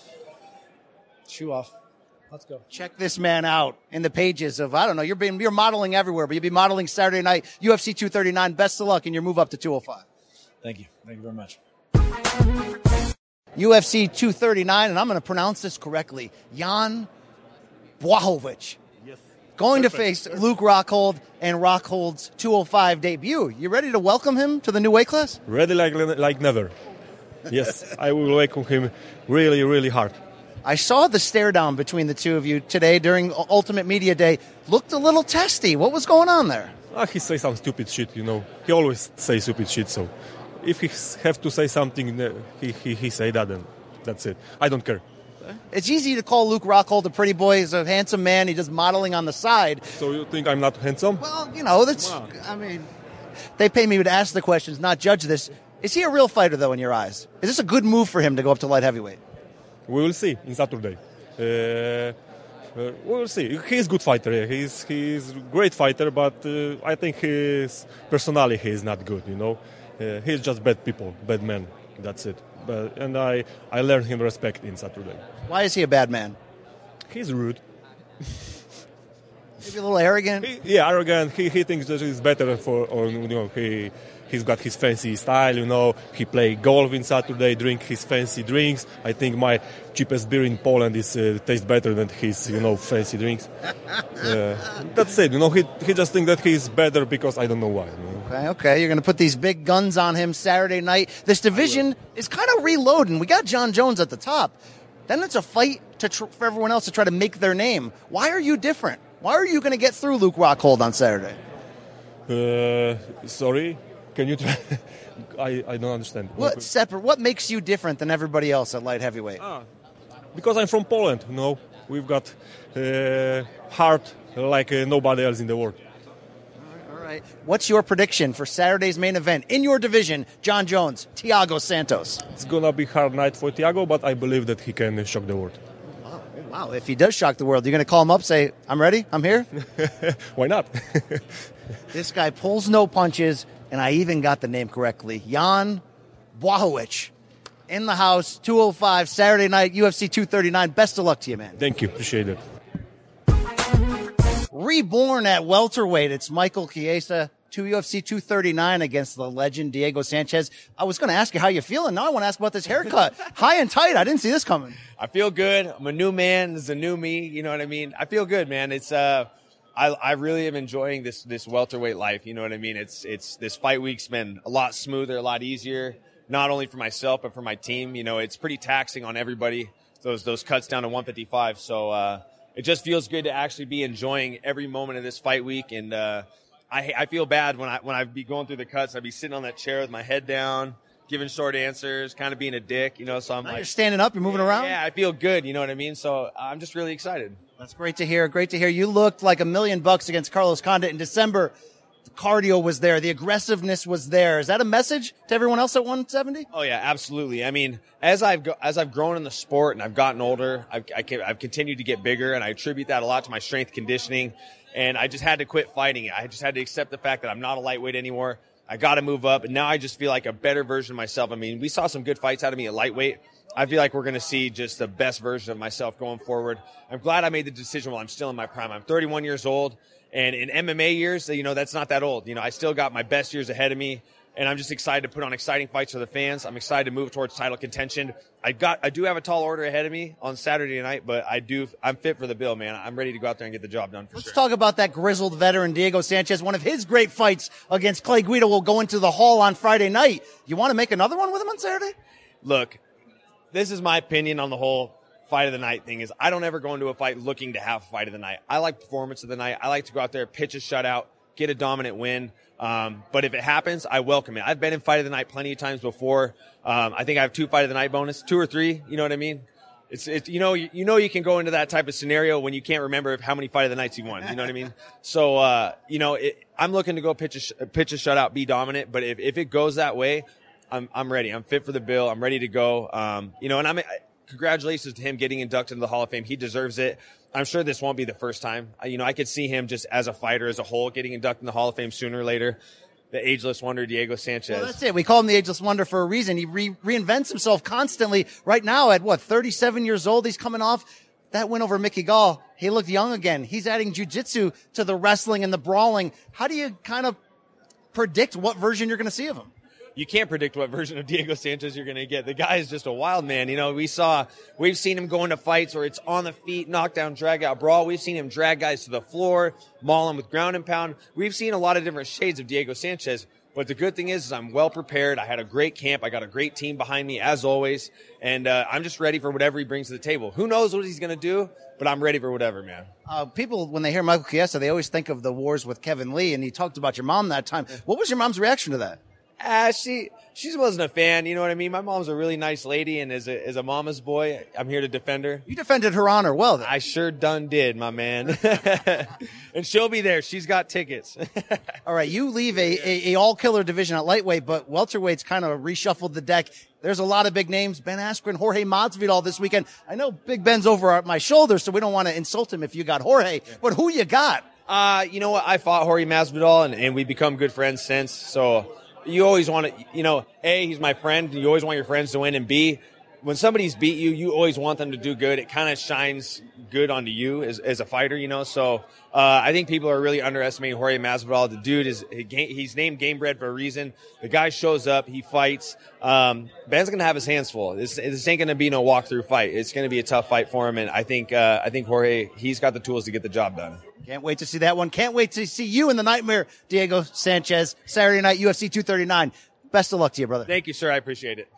Shoe off. Let's go. Check this man out in the pages of, I don't know, you're being, you're modeling everywhere, but you'll be modeling Saturday night, U F C two thirty-nine. Best of luck in your move up to two oh five. Thank you. Thank you very much. U F C two thirty-nine, and I'm going to pronounce this correctly, Jan Blachowicz. Yes. Going Perfect. to face Luke Rockhold and Rockhold's two oh five debut. You ready to welcome him to the new weight class? Ready like like never. Yes, I will welcome him really, really hard. I saw the stare down between the two of you today during Ultimate Media Day. Looked a little testy. What was going on there? Ah, he say some stupid shit, you know. He always say stupid shit, so if he have to say something, he, he, he say that, and that's it. I don't care. It's easy to call Luke Rockhold a pretty boy. He's a handsome man. He does modeling on the side. So you think I'm not handsome? Well, you know, that's, I mean, they pay me to ask the questions, not judge this. Is he a real fighter, though, in your eyes? Is this a good move for him to go up to light heavyweight? We will see in Saturday. Uh, uh, we will see. He's a good fighter. Yeah. He's he's a great fighter, but uh, I think his personality is not good, you know. Uh, he's just bad people, bad man. That's it. But, and I, I learned him respect in Saturday. Why is he a bad man? He's rude. Maybe a little arrogant? He, yeah, arrogant. He he thinks that he's better for, or, you know, he, he's got his fancy style, you know. He play golf in Saturday, drink his fancy drinks. I think my cheapest beer in Poland is uh, tastes better than his, you know, fancy drinks. uh, that's it, you know. He he just thinks that he's better because I don't know why. You know? Okay, okay. You're going to put these big guns on him Saturday night. This division is kind of reloading. We got John Jones at the top. Then it's a fight to tr- for everyone else to try to make their name. Why are you different? Why are you going to get through Luke Rockhold on Saturday? Uh, sorry, can you try? I, I don't understand. What separate? What makes you different than everybody else at light heavyweight? Ah, because I'm from Poland. You know, we've got uh, heart like uh, nobody else in the world. All right. What's your prediction for Saturday's main event in your division? John Jones, Thiago Santos. It's gonna be hard night for Thiago, but I believe that he can shock the world. Wow, wow. If he does shock the world, you're going to call him up, say, I'm ready, I'm here? Why not? This guy pulls no punches, and I even got the name correctly. Jan Blachowicz in the house, two oh five, Saturday night, U F C two thirty-nine. Best of luck to you, man. Thank you. Appreciate it. Reborn at welterweight, it's Michael Chiesa, to U F C two thirty-nine against the legend Diego Sanchez. I was going to ask you how you feeling. Now I want to ask about this haircut. High and tight. I didn't see this coming. I feel good. I'm a new man. This is a new me. You know what I mean? I feel good, man. It's uh, I, I really am enjoying this this welterweight life. You know what I mean? It's it's this fight week's been a lot smoother, a lot easier, not only for myself but for my team. You know, it's pretty taxing on everybody. Those those cuts down to one fifty-five. So uh, it just feels good to actually be enjoying every moment of this fight week. And uh, I I feel bad when I when I be going through the cuts. I'd be sitting on that chair with my head down, giving short answers, kind of being a dick. You know, so I'm Now like you're standing up, you're moving yeah, around. Yeah, I feel good. You know what I mean? So I'm just really excited. That's great to hear. Great to hear. You looked like a million bucks against Carlos Condit in December. The cardio was there. The aggressiveness was there. Is that a message to everyone else at one seventy? Oh yeah, absolutely. I mean, as I've go, as I've grown in the sport and I've gotten older, I've, I can, I've continued to get bigger, and I attribute that a lot to my strength conditioning. And I just had to quit fighting it. I just had to accept the fact that I'm not a lightweight anymore. I got to move up, and now I just feel like a better version of myself. I mean, we saw some good fights out of me at lightweight. I feel like we're going to see just the best version of myself going forward. I'm glad I made the decision while I'm still in my prime. I'm thirty-one years old, and in M M A years, you know, that's not that old. You know, I still got my best years ahead of me, and I'm just excited to put on exciting fights for the fans. I'm excited to move towards title contention. I got, I do have a tall order ahead of me on Saturday night, but I do, I'm fit for the bill, man. I'm ready to go out there and get the job done for Let's sure. talk about that grizzled veteran, Diego Sanchez. One of his great fights against Clay Guida will go into the Hall on Friday night. You want to make another one with him on Saturday? Look, this is my opinion on the whole fight of the night thing is I don't ever go into a fight looking to have a fight of the night. I like performance of the night. I like to go out there, pitch a shutout, get a dominant win. Um, but if it happens, I welcome it. I've been in fight of the night plenty of times before. Um, I think I have two fight of the night bonus, two or three. You know what I mean? It's, it's, you know, you, you know, you can go into that type of scenario when you can't remember how many fight of the nights you won. You know what I mean? So, uh, you know, it, I'm looking to go pitch a, sh- pitch a shutout, be dominant. But if, if it goes that way, I'm, I'm ready. I'm fit for the bill. I'm ready to go. Um, you know, and I'm, I, congratulations to him getting inducted into the Hall of Fame. He deserves it. I'm sure this won't be the first time. I, you know, I could see him just as a fighter as a whole getting inducted in the Hall of Fame sooner or later. The ageless wonder, Diego Sanchez. Well, that's it. We call him the ageless wonder for a reason. He re- reinvents himself constantly. Right now, at what, thirty-seven years old, he's coming off that win over Mickey Gall. He looked young again. He's adding jiu-jitsu to the wrestling and the brawling. How do you kind of predict what version you're going to see of him? You can't predict what version of Diego Sanchez you're going to get. The guy is just a wild man. You know, we saw, we've seen him go into fights where it's on the feet, knockdown, drag out, brawl. We've seen him drag guys to the floor, maul them with ground and pound. We've seen a lot of different shades of Diego Sanchez. But the good thing is, is I'm well prepared. I had a great camp. I got a great team behind me, as always. And uh, I'm just ready for whatever he brings to the table. Who knows what he's going to do, but I'm ready for whatever, man. Uh, people, when they hear Michael Chiesa, they always think of the wars with Kevin Lee, and he talked about your mom that time. What was your mom's reaction to that? Uh, she she wasn't a fan, you know what I mean? My mom's a really nice lady, and as a, as a mama's boy, I'm here to defend her. You defended her honor well, then. I sure done did, my man. And she'll be there. She's got tickets. All right, you leave a, a, a all-killer division at lightweight, but welterweight's kind of reshuffled the deck. There's a lot of big names. Ben Askren, Jorge Masvidal this weekend. I know Big Ben's over at my shoulder, so we don't want to insult him if you got Jorge, but who you got? Uh, you know what? I fought Jorge Masvidal, and, and we've become good friends since, so... You always want to, you know, A, he's my friend. You always want your friends to win. And B, when somebody's beat you, you always want them to do good. It kind of shines good onto you as, as a fighter, you know. So uh, I think people are really underestimating Jorge Masvidal. The dude is, he's named Game Bred for a reason. The guy shows up. He fights. Um, Ben's going to have his hands full. This, this ain't going to be no walk-through fight. It's going to be a tough fight for him. And I think, uh, I think Jorge, he's got the tools to get the job done. Can't wait to see that one. Can't wait to see you in the nightmare, Diego Sanchez, Saturday night, U F C two thirty-nine. Best of luck to you, brother. Thank you, sir. I appreciate it.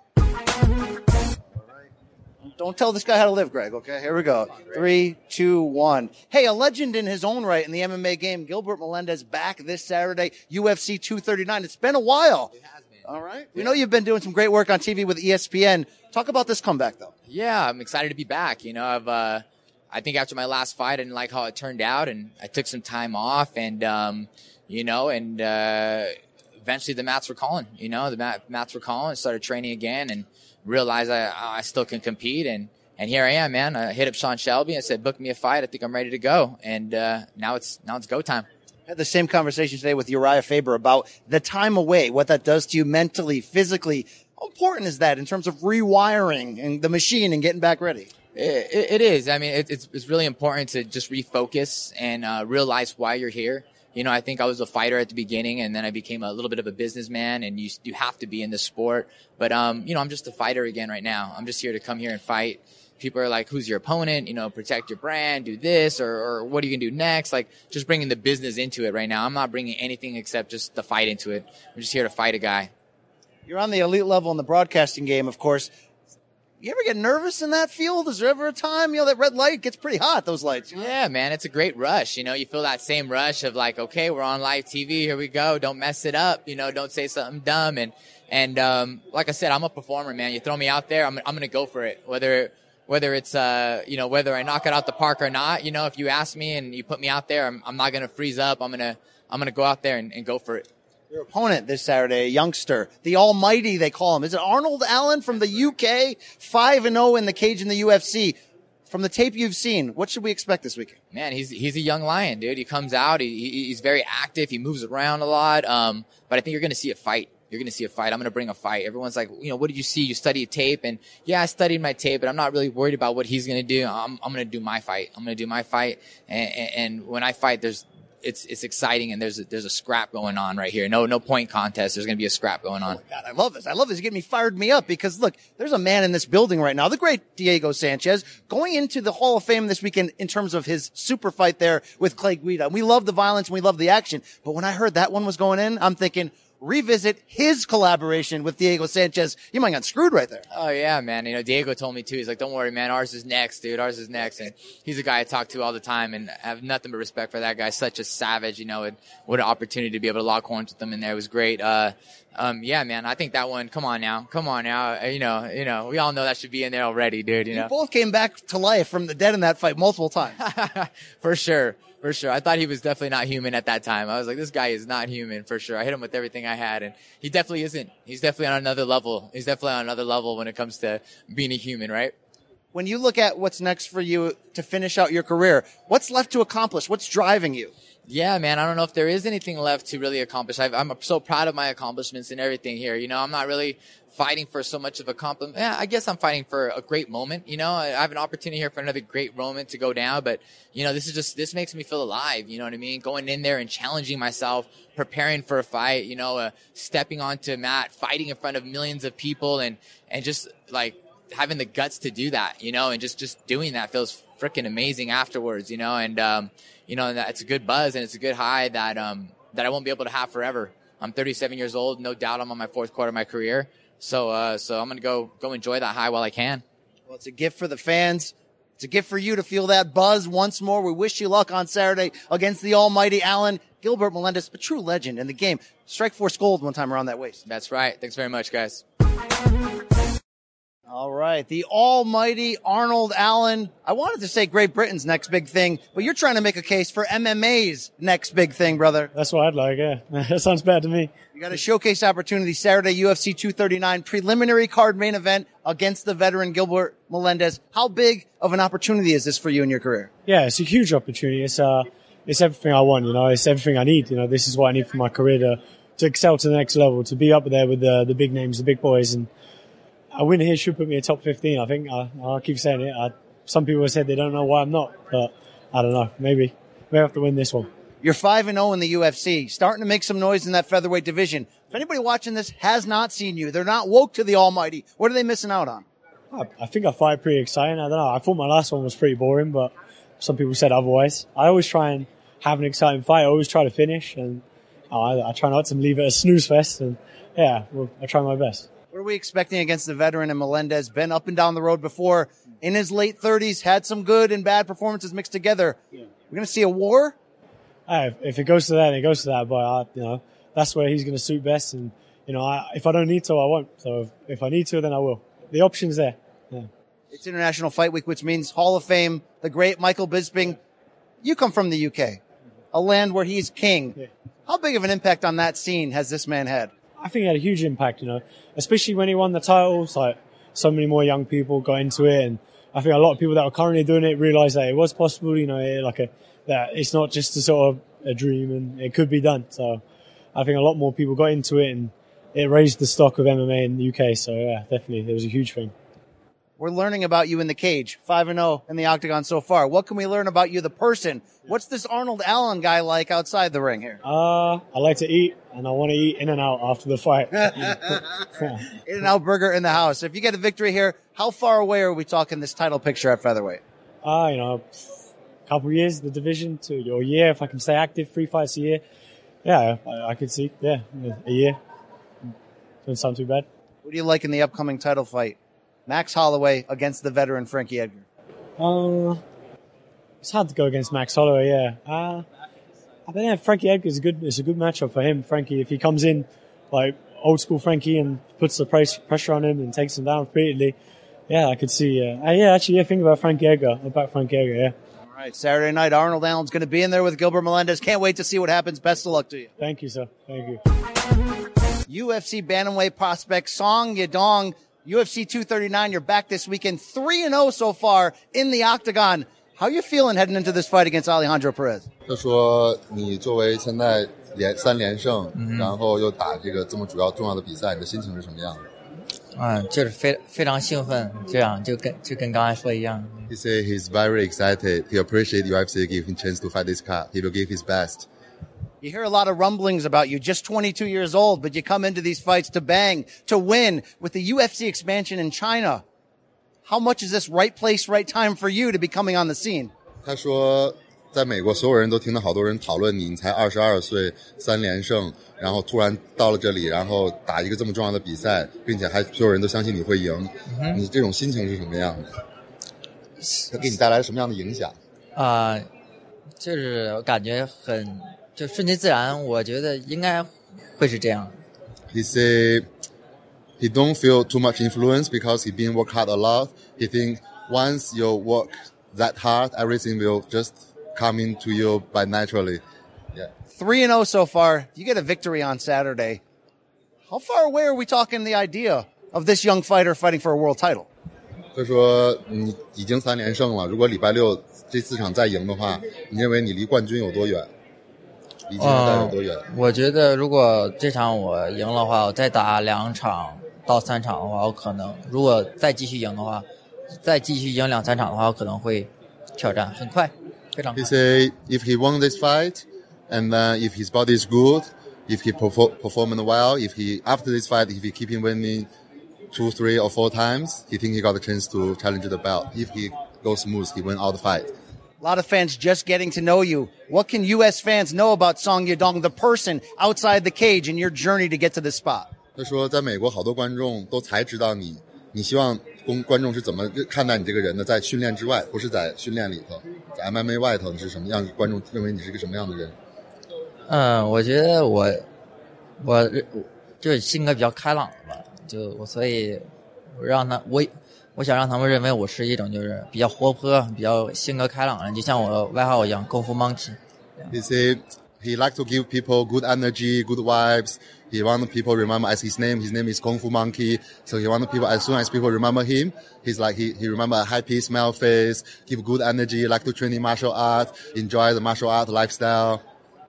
Don't tell this guy how to live, Greg, okay? Here we go. Three, two, one. Hey, a legend in his own right in the M M A game, Gilbert Melendez back this Saturday, U F C two thirty-nine. It's been a while. It has been. All right. We know you've been doing some great work on T V with E S P N. Talk about this comeback, though. Yeah, I'm excited to be back. You know, I've, uh, I think after my last fight, I didn't like how it turned out, and I took some time off, and, um, you know, and, uh, eventually the mats were calling, you know, the mat, mats were calling, started training again, and realized I, I still can compete, and, and here I am, man. I hit up Sean Shelby and said, book me a fight. I think I'm ready to go. And, uh, now it's, now it's go time. I had the same conversation today with Uriah Faber about the time away, what that does to you mentally, physically. How important is that in terms of rewiring and the machine and getting back ready? It, it is. I mean, it, it's it's really important to just refocus and uh, realize why you're here. You know, I think I was a fighter at the beginning, and then I became a little bit of a businessman, and you you have to be in the sport. But, um, you know, I'm just a fighter again right now. I'm just here to come here and fight, people are like, who's your opponent? You know, protect your brand, do this, or, or what are you going to do next? Like, just bringing the business into it right now. I'm not bringing anything except just the fight into it. I'm just here to fight a guy. You're on the elite level in the broadcasting game, of course. You ever get nervous in that field? Is there ever a time, you know, that red light gets pretty hot, those lights? You know? Yeah, man, it's a great rush. You know, you feel that same rush of like, okay, we're on live T V. Here we go. Don't mess it up. You know, don't say something dumb. And, and, um, like I said, I'm a performer, man. You throw me out there, I'm, I'm going to go for it. Whether, whether it's, uh, you know, whether I knock it out the park or not, you know, if you ask me and you put me out there, I'm, I'm not going to freeze up. I'm going to, I'm going to go out there and, and go for it. Your opponent this Saturday, a youngster, the Almighty, they call him. Is it Arnold Allen from the U K? five and oh in the cage in the U F C. From the tape you've seen, what should we expect this weekend? Man, he's he's a young lion, dude. He comes out, he, he's very active, he moves around a lot. Um, but I think you're going to see a fight. You're going to see a fight. I'm going to bring a fight. Everyone's like, you know, what did you see? You studied tape. And yeah, I studied my tape, but I'm not really worried about what he's going to do. I'm, I'm going to do my fight. I'm going to do my fight. And, and, and when I fight, there's, it's, it's exciting. And there's a, there's a scrap going on right here. No, no point contest. There's going to be a scrap going on. Oh God, I love this. I love this. You get me fired me up because look, there's a man in this building right now, the great Diego Sanchez, going into the Hall of Fame this weekend in terms of his super fight there with Clay Guida. We love the violence and we love the action. But when I heard that one was going in, I'm thinking, revisit his collaboration with Diego Sanchez. You might have got screwed right there. Oh, yeah, man. You know, Diego told me, too. He's like, don't worry, man. Ours is next, dude. Ours is next. And he's a guy I talk to all the time, and I have nothing but respect for that guy. Such a savage, you know, and what an opportunity to be able to lock horns with him in there. It was great. Uh, um, yeah, man, I think that one, come on now. Come on now. You know, you know, we all know that should be in there already, dude, you know. You both came back to life from the dead in that fight multiple times. For sure. For sure. I thought he was definitely not human at that time. I was like, this guy is not human for sure. I hit him with everything I had, and he definitely isn't. He's definitely on another level. He's definitely on another level when it comes to being a human, right? When you look at what's next for you to finish out your career, what's left to accomplish? What's driving you? Yeah, man, I don't know if there is anything left to really accomplish. I've, I'm so proud of my accomplishments and everything here. You know, I'm not really fighting for so much of a compliment. Yeah, I guess I'm fighting for a great moment. You know, I have an opportunity here for another great moment to go down, but you know, this is just, this makes me feel alive. You know what I mean? Going in there and challenging myself, preparing for a fight, you know, uh, stepping onto a mat, fighting in front of millions of people, and, and just like having the guts to do that, you know, and just, just doing that feels freaking amazing afterwards, you know, and, um, you know, and it's a good buzz and it's a good high that, um, that I won't be able to have forever. I'm thirty-seven years old. No doubt I'm on my fourth quarter of my career. So, uh, so I'm going to go, go enjoy that high while I can. Well, it's a gift for the fans. It's a gift for you to feel that buzz once more. We wish you luck on Saturday against the almighty Allen. Gilbert Melendez, a true legend in the game. Strikeforce Gold one time around that waist. That's right. Thanks very much, guys. All right. The almighty Arnold Allen. I wanted to say Great Britain's next big thing, but you're trying to make a case for M M A's next big thing, brother. That's what I'd like, yeah. That sounds bad to me. You got a showcase opportunity Saturday, U F C two thirty-nine preliminary card main event against the veteran Gilbert Melendez. How big of an opportunity is this for you in your career? Yeah, it's a huge opportunity. It's, uh, it's everything I want, you know, it's everything I need. You know, this is what I need for my career to, to excel to the next level, to be up there with the, the big names, the big boys. And a win here should put me in top fifteen, I think. I, I keep saying it. I, some people have said they don't know why I'm not, but I don't know. Maybe. Maybe I have to win this one. You're five and oh in the U F C, starting to make some noise in that featherweight division. If anybody watching this has not seen you, they're not woke to the almighty, what are they missing out on? I, I think I fight pretty exciting. I don't know. I thought my last one was pretty boring, but some people said otherwise. I always try and have an exciting fight. I always try to finish, and uh, I, I try not to leave it a snooze fest. And yeah, well, I try my best. What are we expecting against the veteran in Melendez? Been up and down the road before, in his late thirties, had some good and bad performances mixed together. Yeah. We're going to see a war? Uh, if it goes to that, it goes to that. But I, you know, that's where he's going to suit best. And you know, I, if I don't need to, I won't. So if, if I need to, then I will. The option's there. Yeah. It's International Fight Week, which means Hall of Fame. The great Michael Bisping. You come from the U K, a land where he's king. Yeah. How big of an impact on that scene has this man had? I think he had a huge impact, you know, especially when he won the titles. Like, so many more young people got into it, and I think a lot of people that are currently doing it realize that it was possible, you know, it, like a, that it's not just a sort of a dream, and it could be done. So I think a lot more people got into it, and it raised the stock of M M A in the U K. So yeah, definitely, it was a huge thing. We're learning about you in the cage, five and oh in the octagon so far. What can we learn about you, the person? What's this Arnold Allen guy like outside the ring here? Uh, I like to eat, and I want to eat In-N-Out after the fight. In-N-Out Burger in the house. If you get a victory here, how far away are we talking this title picture at featherweight? Uh, you know, a couple of years, the division, to a year, if I can stay active, three fights a year. Yeah, I, I could see, yeah, a year. Doesn't sound too bad. What do you like in the upcoming title fight? Max Holloway against the veteran Frankie Edgar. Uh, it's hard to go against Max Holloway, yeah. Uh, I mean, yeah, Frankie Edgar is a good, it's a good matchup for him. Frankie, if he comes in like old school Frankie and puts the price, pressure on him and takes him down repeatedly, yeah, I could see, uh, yeah, actually, yeah, think about Frankie Edgar, about Frankie Edgar, yeah. All right, Saturday night, Arnold Allen's going to be in there with Gilbert Melendez. Can't wait to see what happens. Best of luck to you. Thank you, sir. Thank you. U F C bantamweight prospect Song Yadong, U F C two thirty-nine. You're back this weekend, three and oh so far in the octagon. How you feeling heading into this fight against Alejandro Perez? 就说你作为现在连三连胜，然后又打这个这么主要重要的比赛，你的心情是什么样的？ 嗯，就是非非常兴奋，这样就跟就跟刚才说一样。 He said he's very excited. He appreciates U F C give him chance to fight this card. He will give his best. You hear a lot of rumblings about you, just twenty-two years old, but you come into these fights to bang, to win with the U F C expansion in China. How much is this right place, right time for you to be coming on the scene? 他说，在美国所有人都听到好多人讨论你，你才二十二岁，三连胜，然后突然到了这里，然后打一个这么重要的比赛，并且还所有人都相信你会赢，嗯、你这种心情是什么样的？它给你带来什么样的影响？ 啊、呃，就是我感觉很。就顺其自然，我觉得应该会是这样。 He say he don't feel too much influence because he been work hard a lot. He think once you work that hard, everything will just come into you by naturally. Yeah. Three and oh so far. You get a victory on Saturday. How far away are we talking the idea of this young fighter fighting for a world title? 就说你已经三连胜了，如果礼拜六这四场再赢的话，你认为你离冠军有多远？ 嗯，我觉得如果这场我赢的话，我再打两场到三场的话，我可能如果再继续赢的话，再继续赢两三场的话，我可能会挑战很快，非常快。 He say if he won this fight, and then if his body is good, if he perform performing well, if he after this fight, if he keep him winning two, three, or four times, he think he got a chance to challenge the belt. If he goes smooth, he win all the fight. A lot of fans just getting to know you. What can U S fans know about Song Yadong, the person outside the cage, and your journey to get to this spot? 他说，在美国好多观众都才知道你，你希望公观众是怎么看待你这个人的？在训练之外，不是在训练里头，在 M M A 外头，你是什么样？观众认为你是一个什么样的人？ 嗯，我觉得我我就是性格比较开朗的吧，就我所以我让他我。我想让他们认为我是一种就是比较活泼、比较性格开朗的人，就像我外号一样，功夫 monkey。 He said he like to give people good energy, good vibes. He want people remember as his name. His name is Kung Fu Monkey. So he want people as soon as people remember him, he's like he he remember a happy smile face, give good energy, like to train in martial art, enjoy the martial art lifestyle.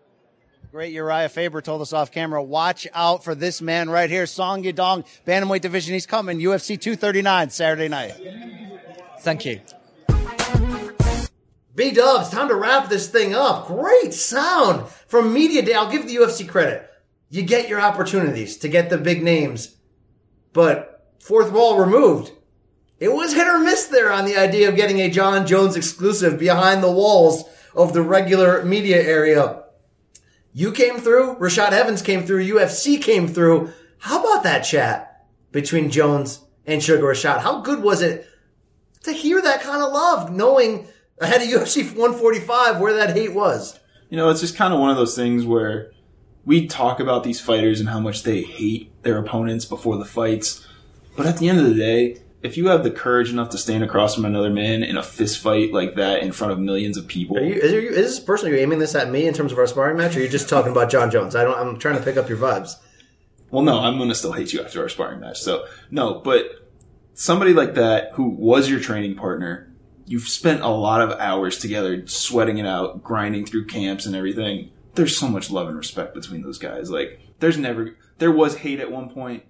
Great Uriah Faber told us off camera, watch out for this man right here, Song Yadong, bantamweight division. He's coming, U F C two thirty-nine, Saturday night. Thank you. B-Dubs, time to wrap this thing up. Great sound from Media Day. I'll give the U F C credit. You get your opportunities to get the big names, but fourth wall removed. It was hit or miss there on the idea of getting a John Jones exclusive behind the walls of the regular media area. You came through, Rashad Evans came through, U F C came through. How about that chat between Jones and Sugar Rashad? How good was it to hear that kind of love, knowing ahead of U F C one forty-five where that hate was? You know, it's just kind of one of those things where we talk about these fighters and how much they hate their opponents before the fights. But at the end of the day, if you have the courage enough to stand across from another man in a fist fight like that in front of millions of people, are you, is, you, is this person, are you aiming this at me in terms of our sparring match, or are you just talking about John Jones? I don't. I'm trying to pick up your vibes. Well, no, I'm going to still hate you after our sparring match. So no, but somebody like that who was your training partner, you've spent a lot of hours together, sweating it out, grinding through camps and everything. There's so much love and respect between those guys. Like, there's never, there was hate at one point.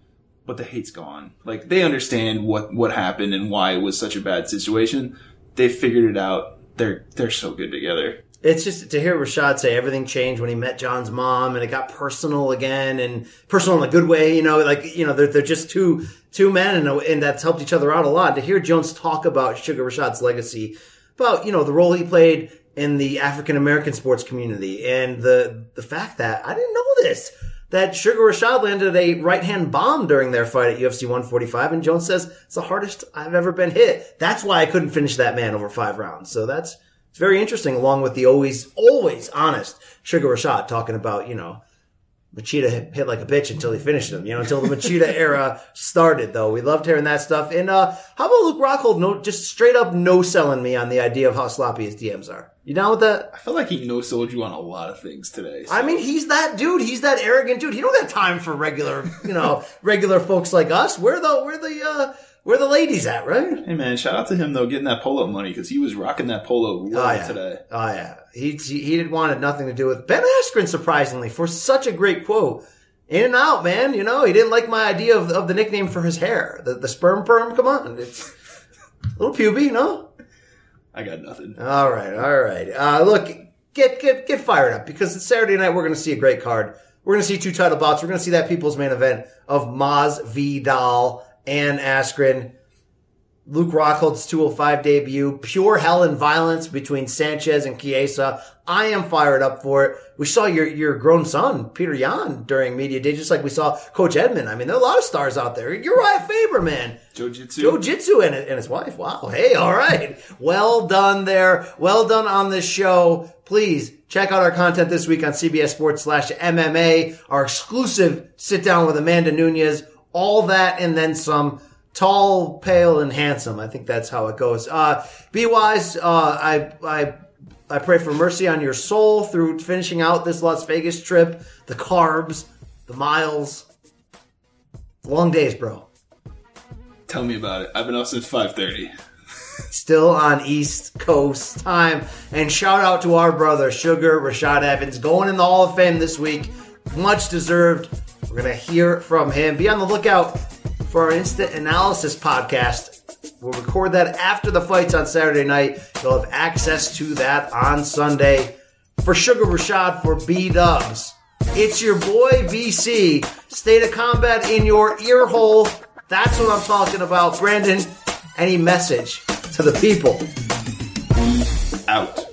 but the hate's gone. Like, they understand what, what happened and why it was such a bad situation. They figured it out. They're, they're so good together. It's just to hear Rashad say everything changed when he met John's mom and it got personal again, and personal in a good way, you know, like, you know, they're, they're just two, two men and, and that's helped each other out a lot. To hear Jones talk about Sugar Rashad's legacy, about, you know, the role he played in the African American sports community, and the, the fact that I didn't know this, that Sugar Rashad landed a right hand bomb during their fight at U F C one forty-five. And Jones says it's the hardest I've ever been hit. That's why I couldn't finish that man over five rounds. So that's, it's very interesting, along with the always, always honest Sugar Rashad talking about, you know, Machida hit, hit like a bitch until he finished him, you know, until the Machida era started, though. We loved hearing that stuff. And, uh, how about Luke Rockhold no, just straight up no-selling me on the idea of how sloppy his D Ms are? You down with that? I feel like he no-sold you on a lot of things today. So. I mean, he's that dude. He's that arrogant dude. He don't have time for regular, you know, regular folks like us. We're the, we're the, uh, Where the ladies at, right? Hey, man, shout out to him, though, getting that polo money, because he was rocking that polo well oh, yeah. today. Oh, yeah. He, he he didn't want it nothing to do with Ben Askren, surprisingly, for such a great quote. In and out, man. You know, he didn't like my idea of, of the nickname for his hair. The, the sperm perm, come on. It's a little puby, no? I got nothing. All right, all right. Uh, look, get, get, get fired up, because it's Saturday night. We're going to see a great card. We're going to see two title bouts. We're going to see that people's main event of Masvidal and Askren. Luke Rockhold's two oh five debut. Pure hell and violence between Sanchez and Chiesa. I am fired up for it. We saw your, your grown son, Peter Yan, during Media Day, just like we saw Coach Edmond. I mean, there are a lot of stars out there. Uriah Faber, man. Jiu-Jitsu. Jiu-Jitsu and, and his wife. Wow. Hey, all right. Well done there. Well done on this show. Please check out our content this week on C B S Sports slash M M A. Our exclusive sit down with Amanda Nunez. All that and then some. Tall, pale, and handsome. I think that's how it goes. Uh, be wise. Uh, I, I, I pray for mercy on your soul through finishing out this Las Vegas trip. The carbs, the miles, long days, bro. Tell me about it. I've been up since five thirty. Still on East Coast time. And shout out to our brother, Sugar Rashad Evans, going in the Hall of Fame this week. Much deserved. We're going to hear from him. Be on the lookout for our Instant Analysis podcast. We'll record that after the fights on Saturday night. You'll have access to that on Sunday. For Sugar Rashad, for B-Dubs, it's your boy V C. State of combat in your ear hole. That's what I'm talking about. Brandon, any message to the people? Out.